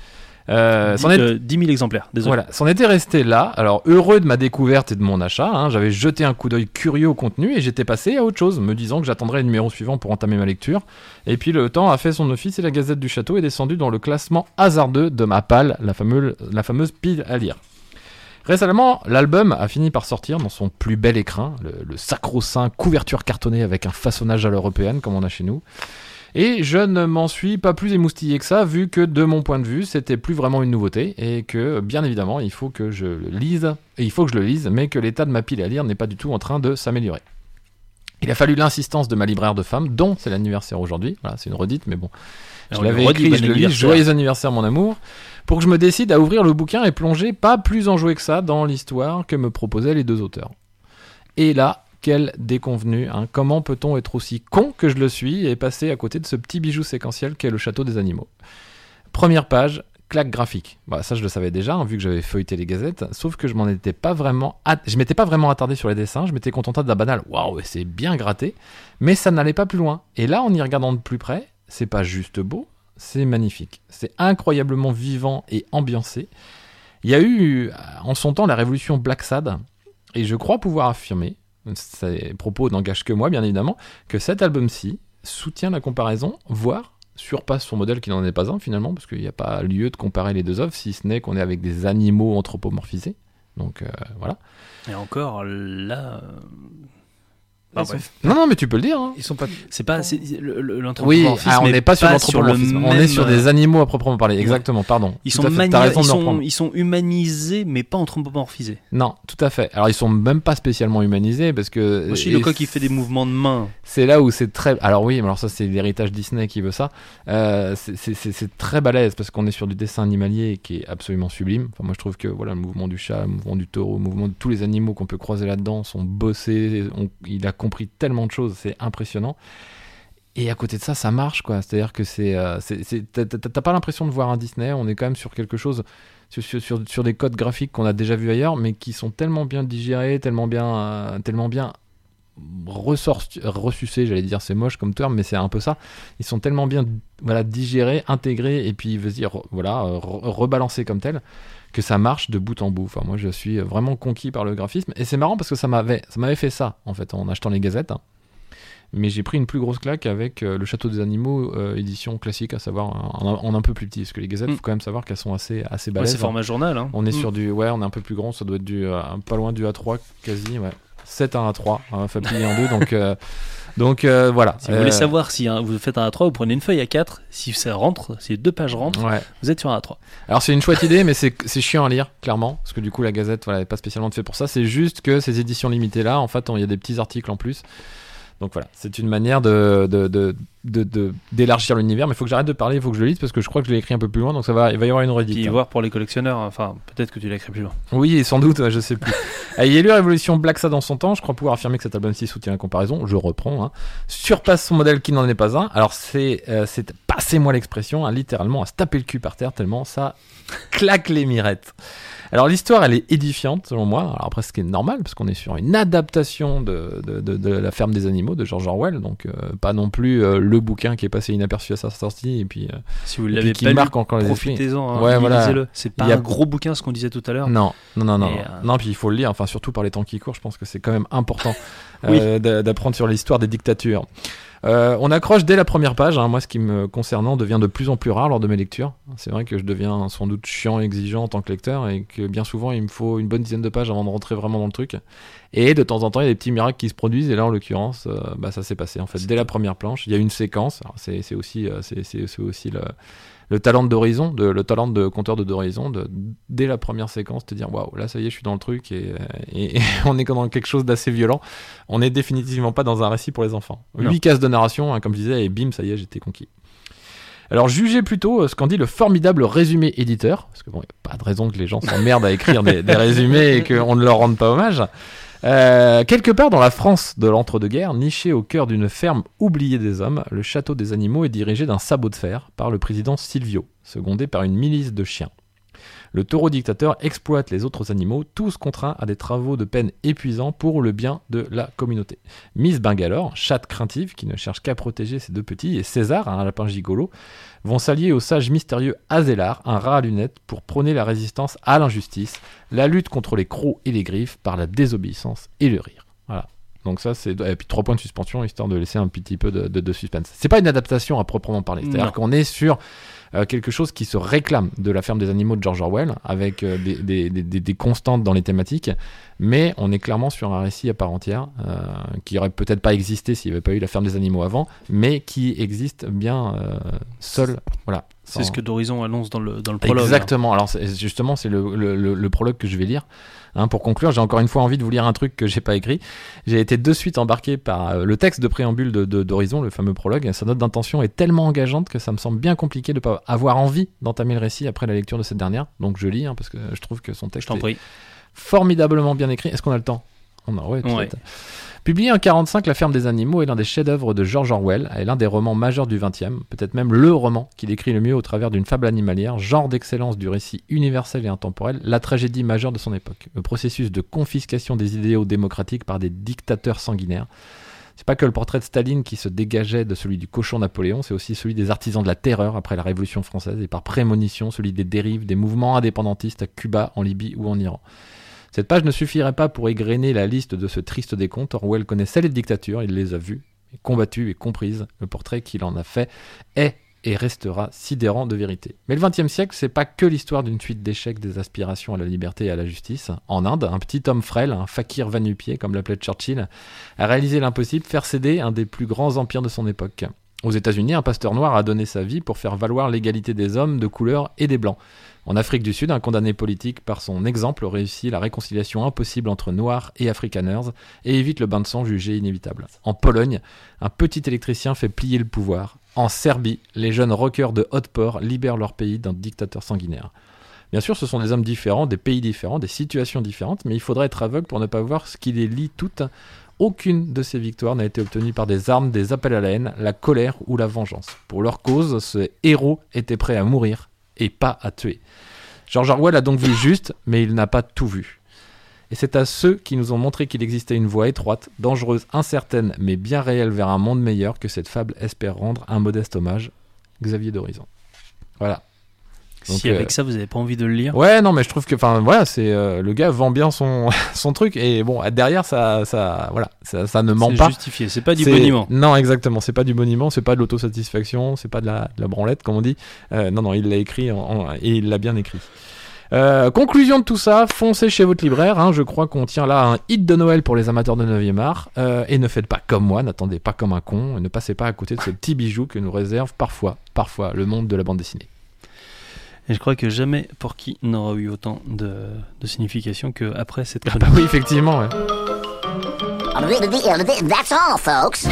Euh, c'en est... euh, dix mille exemplaires, désolé. Voilà, c'en était resté là. Alors, heureux de ma découverte et de mon achat, hein, j'avais jeté un coup d'œil curieux au contenu et j'étais passé à autre chose, me disant que j'attendrais le numéro suivant pour entamer ma lecture. Et puis, le temps a fait son office et la Gazette du Château est descendue dans le classement hasardeux de ma palle, la fameuse, la fameuse pile à lire. Récemment, l'album a fini par sortir dans son plus bel écrin, le, le sacro-saint couverture cartonnée avec un façonnage à l'européenne, comme on a chez nous. Et je ne m'en suis pas plus émoustillé que ça, vu que de mon point de vue, c'était plus vraiment une nouveauté, et que, bien évidemment, il faut que je le lise, et il faut que je le lise, mais que l'état de ma pile à lire n'est pas du tout en train de s'améliorer. Il a fallu l'insistance de ma libraire de femme, dont c'est l'anniversaire aujourd'hui, voilà, c'est une redite, mais bon, je Alors, l'avais le redit, écrit, bon je le lis, anniversaire. joyeux anniversaire mon amour, pour que je me décide à ouvrir le bouquin et plonger pas plus enjoué que ça dans l'histoire que me proposaient les deux auteurs. Et là, quelle déconvenue, hein. Comment peut-on être aussi con que je le suis et passer à côté de ce petit bijou séquentiel qu'est le château des animaux. Première page, claque graphique. Bah, ça je le savais déjà, hein, vu que j'avais feuilleté les gazettes, sauf que je m'en étais pas vraiment at- je m'étais pas vraiment attardé sur les dessins, je m'étais contenté d'un banal waouh, c'est bien gratté, mais ça n'allait pas plus loin. Et là, en y regardant de plus près, c'est pas juste beau, c'est magnifique. C'est incroyablement vivant et ambiancé. Il y a eu en son temps la révolution Black Sad, et je crois pouvoir affirmer, ces propos n'engagent que moi bien évidemment, que cet album-ci soutient la comparaison, voire surpasse son modèle qui n'en est pas un finalement, parce qu'il n'y a pas lieu de comparer les deux œuvres, si ce n'est qu'on est avec des animaux anthropomorphisés. Donc euh, voilà. Et encore, là... euh, Ils Ah, sont- bref. Non, non, mais tu peux le dire. Hein. Ils sont pas. C'est pas c'est, le- le- Oui, l'anthropomorphisme. ah, on est n'est pas sur l'anthropomorphisme, le on est même- sur des animaux à proprement parler. Exactement, pardon. Ils Tout sont, à fait, mania- t'as raison ils, de me sont, reprendre. ils sont humanisés, mais pas anthropomorphisés. Non, tout à fait. Alors ils sont même pas spécialement humanisés parce que. Aussi, et le coq qui fait des mouvements de main. C'est là où c'est très. Alors oui, mais alors ça c'est l'héritage Disney qui veut ça. Euh, c'est, c'est, c'est, c'est très balèze parce qu'on est sur du dessin animalier qui est absolument sublime. Enfin, moi je trouve que voilà, le mouvement du chat, le mouvement du taureau, le mouvement de tous les animaux qu'on peut croiser là-dedans sont bossés. On- il a compris tellement de choses, c'est impressionnant. Et à côté de ça, ça marche quoi. C'est-à-dire que c'est, euh, c'est, c'est t'as, t'as- t'as pas l'impression de voir un Disney. On est quand même sur quelque chose. Sur, sur, sur, sur des codes graphiques qu'on a déjà vus ailleurs, mais qui sont tellement bien digérés, tellement bien, euh, tellement bien ressorti- ressucés, j'allais dire, c'est moche comme terme, mais c'est un peu ça. Ils sont tellement bien voilà, digérés, intégrés, et puis, veux dire, voilà, re- rebalancés comme tels, que ça marche de bout en bout. Enfin, moi, je suis vraiment conquis par le graphisme, et c'est marrant parce que ça m'avait, ça m'avait fait ça, en fait, en achetant les gazettes. Hein. Mais j'ai pris une plus grosse claque avec euh, le Château des Animaux euh, édition classique, à savoir en, en un peu plus petit, parce que les gazettes, il Mm. faut quand même savoir qu'elles sont assez, assez Ouais, balèzes. c'est format journal. Hein. On est Mm. sur du, ouais, on est un peu plus grand, ça doit être du, euh, pas loin du A trois quasi, ouais. sept à un A trois, hein, fait plier en deux, donc, euh, donc euh, voilà. Si vous Euh, voulez savoir si hein, vous faites un A trois, vous prenez une feuille A quatre, si ça rentre, si les deux pages rentrent, Ouais. vous êtes sur un A trois. Alors c'est une chouette idée, mais c'est, c'est chiant à lire, clairement, parce que du coup la Gazette, voilà, n'est pas spécialement fait pour ça. C'est juste que ces éditions limitées là, en fait, il y a des petits articles en plus. Donc voilà, c'est une manière de, de, de, de, de- d'élargir l'univers, mais il faut que j'arrête de parler, il faut que je le lise, parce que je crois que je l'ai écrit un peu plus loin, donc ça va, il va y avoir une redite. Puis hein. voir pour les collectionneurs, enfin, peut-être que tu l'as écrit plus loin. Oui, sans doute, ouais, je sais plus. Ah, il y a eu Révolution Black Sad dans son temps, je crois pouvoir affirmer que cet album ci soutient la comparaison, je reprends, hein. Surpasse son modèle qui n'en est pas un. Alors c'est, euh, c'est passez-moi l'expression, hein, littéralement à se taper le cul par terre tellement ça claque les mirettes. Alors l'histoire elle est édifiante selon moi, alors après ce qui est normal parce qu'on est sur une adaptation de, de, de, de La Ferme des Animaux de George Orwell, donc euh, pas non plus euh, le bouquin qui est passé inaperçu à sa sortie et puis, euh, Si vous et l'avez puis qui pas lu, marque encore les esprits. profitez-en, hein, Ouais, voilà. lisez-le. C'est pas Il y a- un gros bouquin, ce qu'on disait tout à l'heure. Non, non, non, non, Et, non. euh, Non, puis il faut le lire, enfin surtout par les temps qui courent, je pense que c'est quand même important euh, d'a- d'apprendre sur l'histoire des dictatures. Euh, on accroche dès la première page, hein. Moi ce qui me concernant devient de plus en plus rare lors de mes lectures. C'est vrai que je deviens sans doute chiant et exigeant en tant que lecteur et que bien souvent il me faut une bonne dizaine de pages avant de rentrer vraiment dans le truc. Et de temps en temps il y a des petits miracles qui se produisent et là en l'occurrence euh, bah, ça s'est passé en fait. Dès la première planche, il y a une séquence, alors, c'est, c'est aussi, euh, c'est, c'est, c'est aussi le... le talent d'Horizon, de, le talent de conteur de d'Horizon, de, dès la première séquence, te dire waouh, là ça y est, je suis dans le truc et, et, et on est dans quelque chose d'assez violent. On est définitivement pas dans un récit pour les enfants. Non. Huit cases de narration, hein, comme je disais, et bim, ça y est, j'étais conquis. Alors jugez plutôt euh, ce qu'en dit le formidable résumé éditeur, parce que bon, y a pas de raison que les gens s'emmerdent à écrire des, des résumés et qu'on ne leur rende pas hommage. Euh, quelque part dans la France de l'entre-deux-guerres, niché au cœur d'une ferme oubliée des hommes, le château des animaux est dirigé d'un sabot de fer par le président Silvio, secondé par une milice de chiens. Le taureau dictateur exploite les autres animaux, tous contraints à des travaux de peine épuisants pour le bien de la communauté. Miss Bangalore, chatte craintive qui ne cherche qu'à protéger ses deux petits, et César, un lapin gigolo, vont s'allier au sage mystérieux Azélar, un rat à lunettes, pour prôner la résistance à l'injustice, la lutte contre les crocs et les griffes par la désobéissance et le rire. Voilà. Donc ça, c'est... Et puis trois points de suspension, histoire de laisser un petit peu de, de, de suspense. C'est pas une adaptation à proprement parler. C'est-à-dire Non. qu'on est sur euh, quelque chose qui se réclame de La Ferme des Animaux de George Orwell, avec euh, des, des, des, des, des constantes dans les thématiques, mais on est clairement sur un récit à part entière, euh, qui aurait peut-être pas existé s'il n'y avait pas eu La Ferme des Animaux avant, mais qui existe bien euh, seul. Voilà. C'est Sans- ce que d'Horizon annonce dans le, dans le prologue. Exactement. Alors c'est- justement, c'est le, le, le, le prologue que je vais lire. Hein, pour conclure, j'ai encore une fois envie de vous lire un truc que j'ai pas écrit. J'ai été de suite embarqué par euh, le texte de préambule de, de, d'Horizon, le fameux prologue. Sa note d'intention est tellement engageante que ça me semble bien compliqué de pas avoir envie d'entamer le récit après la lecture de cette dernière. Donc je lis, hein, parce que je trouve que son Je texte t'en est prie. formidablement bien écrit. Est-ce qu'on a le temps? On a, ouais, tout Ouais. à fait. Publié en quarante-cinq, La Ferme des Animaux est l'un des chefs-d'œuvre de George Orwell et l'un des romans majeurs du vingtième, peut-être même le roman qui décrit le mieux au travers d'une fable animalière, genre d'excellence du récit universel et intemporel, la tragédie majeure de son époque. Le processus de confiscation des idéaux démocratiques par des dictateurs sanguinaires. C'est pas que le portrait de Staline qui se dégageait de celui du cochon Napoléon, c'est aussi celui des artisans de la terreur après la Révolution française et par prémonition celui des dérives des mouvements indépendantistes à Cuba, en Libye ou en Iran. Cette page ne suffirait pas pour égrener la liste de ce triste décompte. Orwell connaissait les dictatures, il les a vues, combattues et comprises. Le portrait qu'il en a fait est et restera sidérant de vérité. Mais le vingtième siècle, c'est pas que l'histoire d'une suite d'échecs des aspirations à la liberté et à la justice. En Inde, un petit homme frêle, un fakir va-nu-pied, comme l'appelait Churchill, a réalisé l'impossible, faire céder un des plus grands empires de son époque. Aux États-Unis, un pasteur noir a donné sa vie pour faire valoir l'égalité des hommes de couleur et des blancs. En Afrique du Sud, un condamné politique, par son exemple, réussit la réconciliation impossible entre Noirs et Afrikaners et évite le bain de sang jugé inévitable. En Pologne, un petit électricien fait plier le pouvoir. En Serbie, les jeunes rockers de Hotpor libèrent leur pays d'un dictateur sanguinaire. Bien sûr, ce sont des hommes différents, des pays différents, des situations différentes, mais il faudrait être aveugle pour ne pas voir ce qui les lie toutes. Aucune de ces victoires n'a été obtenue par des armes, des appels à la haine, la colère ou la vengeance. Pour leur cause, ces héros étaient prêts à mourir et pas à tuer. George Orwell a donc vu juste, mais il n'a pas tout vu. Et Et c'est à ceux qui nous ont montré qu'il existait une voie étroite, dangereuse, incertaine, mais bien réelle vers un monde meilleur que cette fable espère rendre un modeste hommage. Xavier d'Horizon. Voilà. Donc, si avec euh... ça vous n'avez pas envie de le lire. Ouais, non, mais je trouve que, enfin, voilà, c'est euh, le gars vend bien son son truc et bon, derrière ça, ça, voilà, ça, ça ne ment c'est pas. C'est justifié. C'est pas du c'est... boniment. Non, exactement. C'est pas du boniment, c'est pas de l'autosatisfaction, c'est pas de la, de la branlette, comme on dit. Euh, non, non, il l'a écrit en, en, et il l'a bien écrit. Euh, conclusion de tout ça, foncez chez votre libraire, hein, je crois qu'on tient là un hit de Noël pour les amateurs de neuvième art, euh, et ne faites pas comme moi, n'attendez pas comme un con, et ne passez pas à côté de ce petit bijou que nous réserve parfois, parfois le monde de la bande dessinée. Et je crois que jamais Porky n'aura eu autant de, de signification qu'après cette chronique. Ah bah oui, effectivement, ouais. That's all, folks.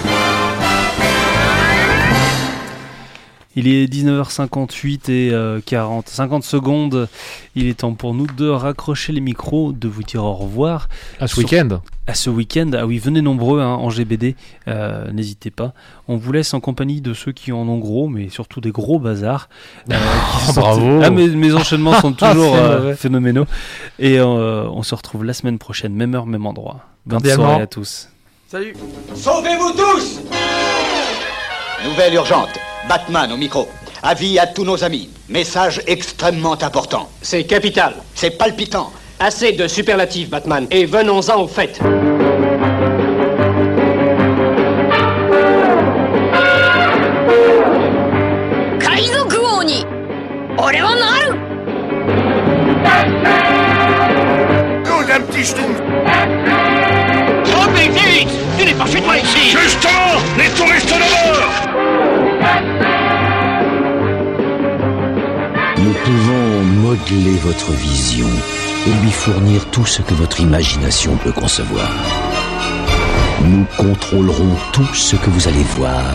Il est dix-neuf heures cinquante-huit et euh, quarante, cinquante secondes. Il est temps pour nous de raccrocher les micros, de vous dire au revoir. À ce Sur... week-end. À ce week-end. Ah oui, venez nombreux hein, en G B D. Euh, n'hésitez pas. On vous laisse en compagnie de ceux qui en ont gros, mais surtout des gros bazars. Euh, qui sont... Bravo. Ah, mes, mes enchaînements sont toujours euh, phénoménaux. Et euh, on se retrouve la semaine prochaine, même heure, même endroit. Bonne soirée à tous. Salut. Sauvez-vous tous. Nouvelle urgente. Batman au micro. Avis à tous nos amis. Message extrêmement important. C'est capital. C'est palpitant. Assez de superlatifs, Batman. Et venons-en au fait. Kaizoku Oni, ore wa naru. Oh, un petit schtroumpf. Trop vite. Tu n'es pas chez toi ici. Justement, les touristes d'abord. Nous pouvons modeler votre vision et lui fournir tout ce que votre imagination peut concevoir. Nous contrôlerons tout ce que vous allez voir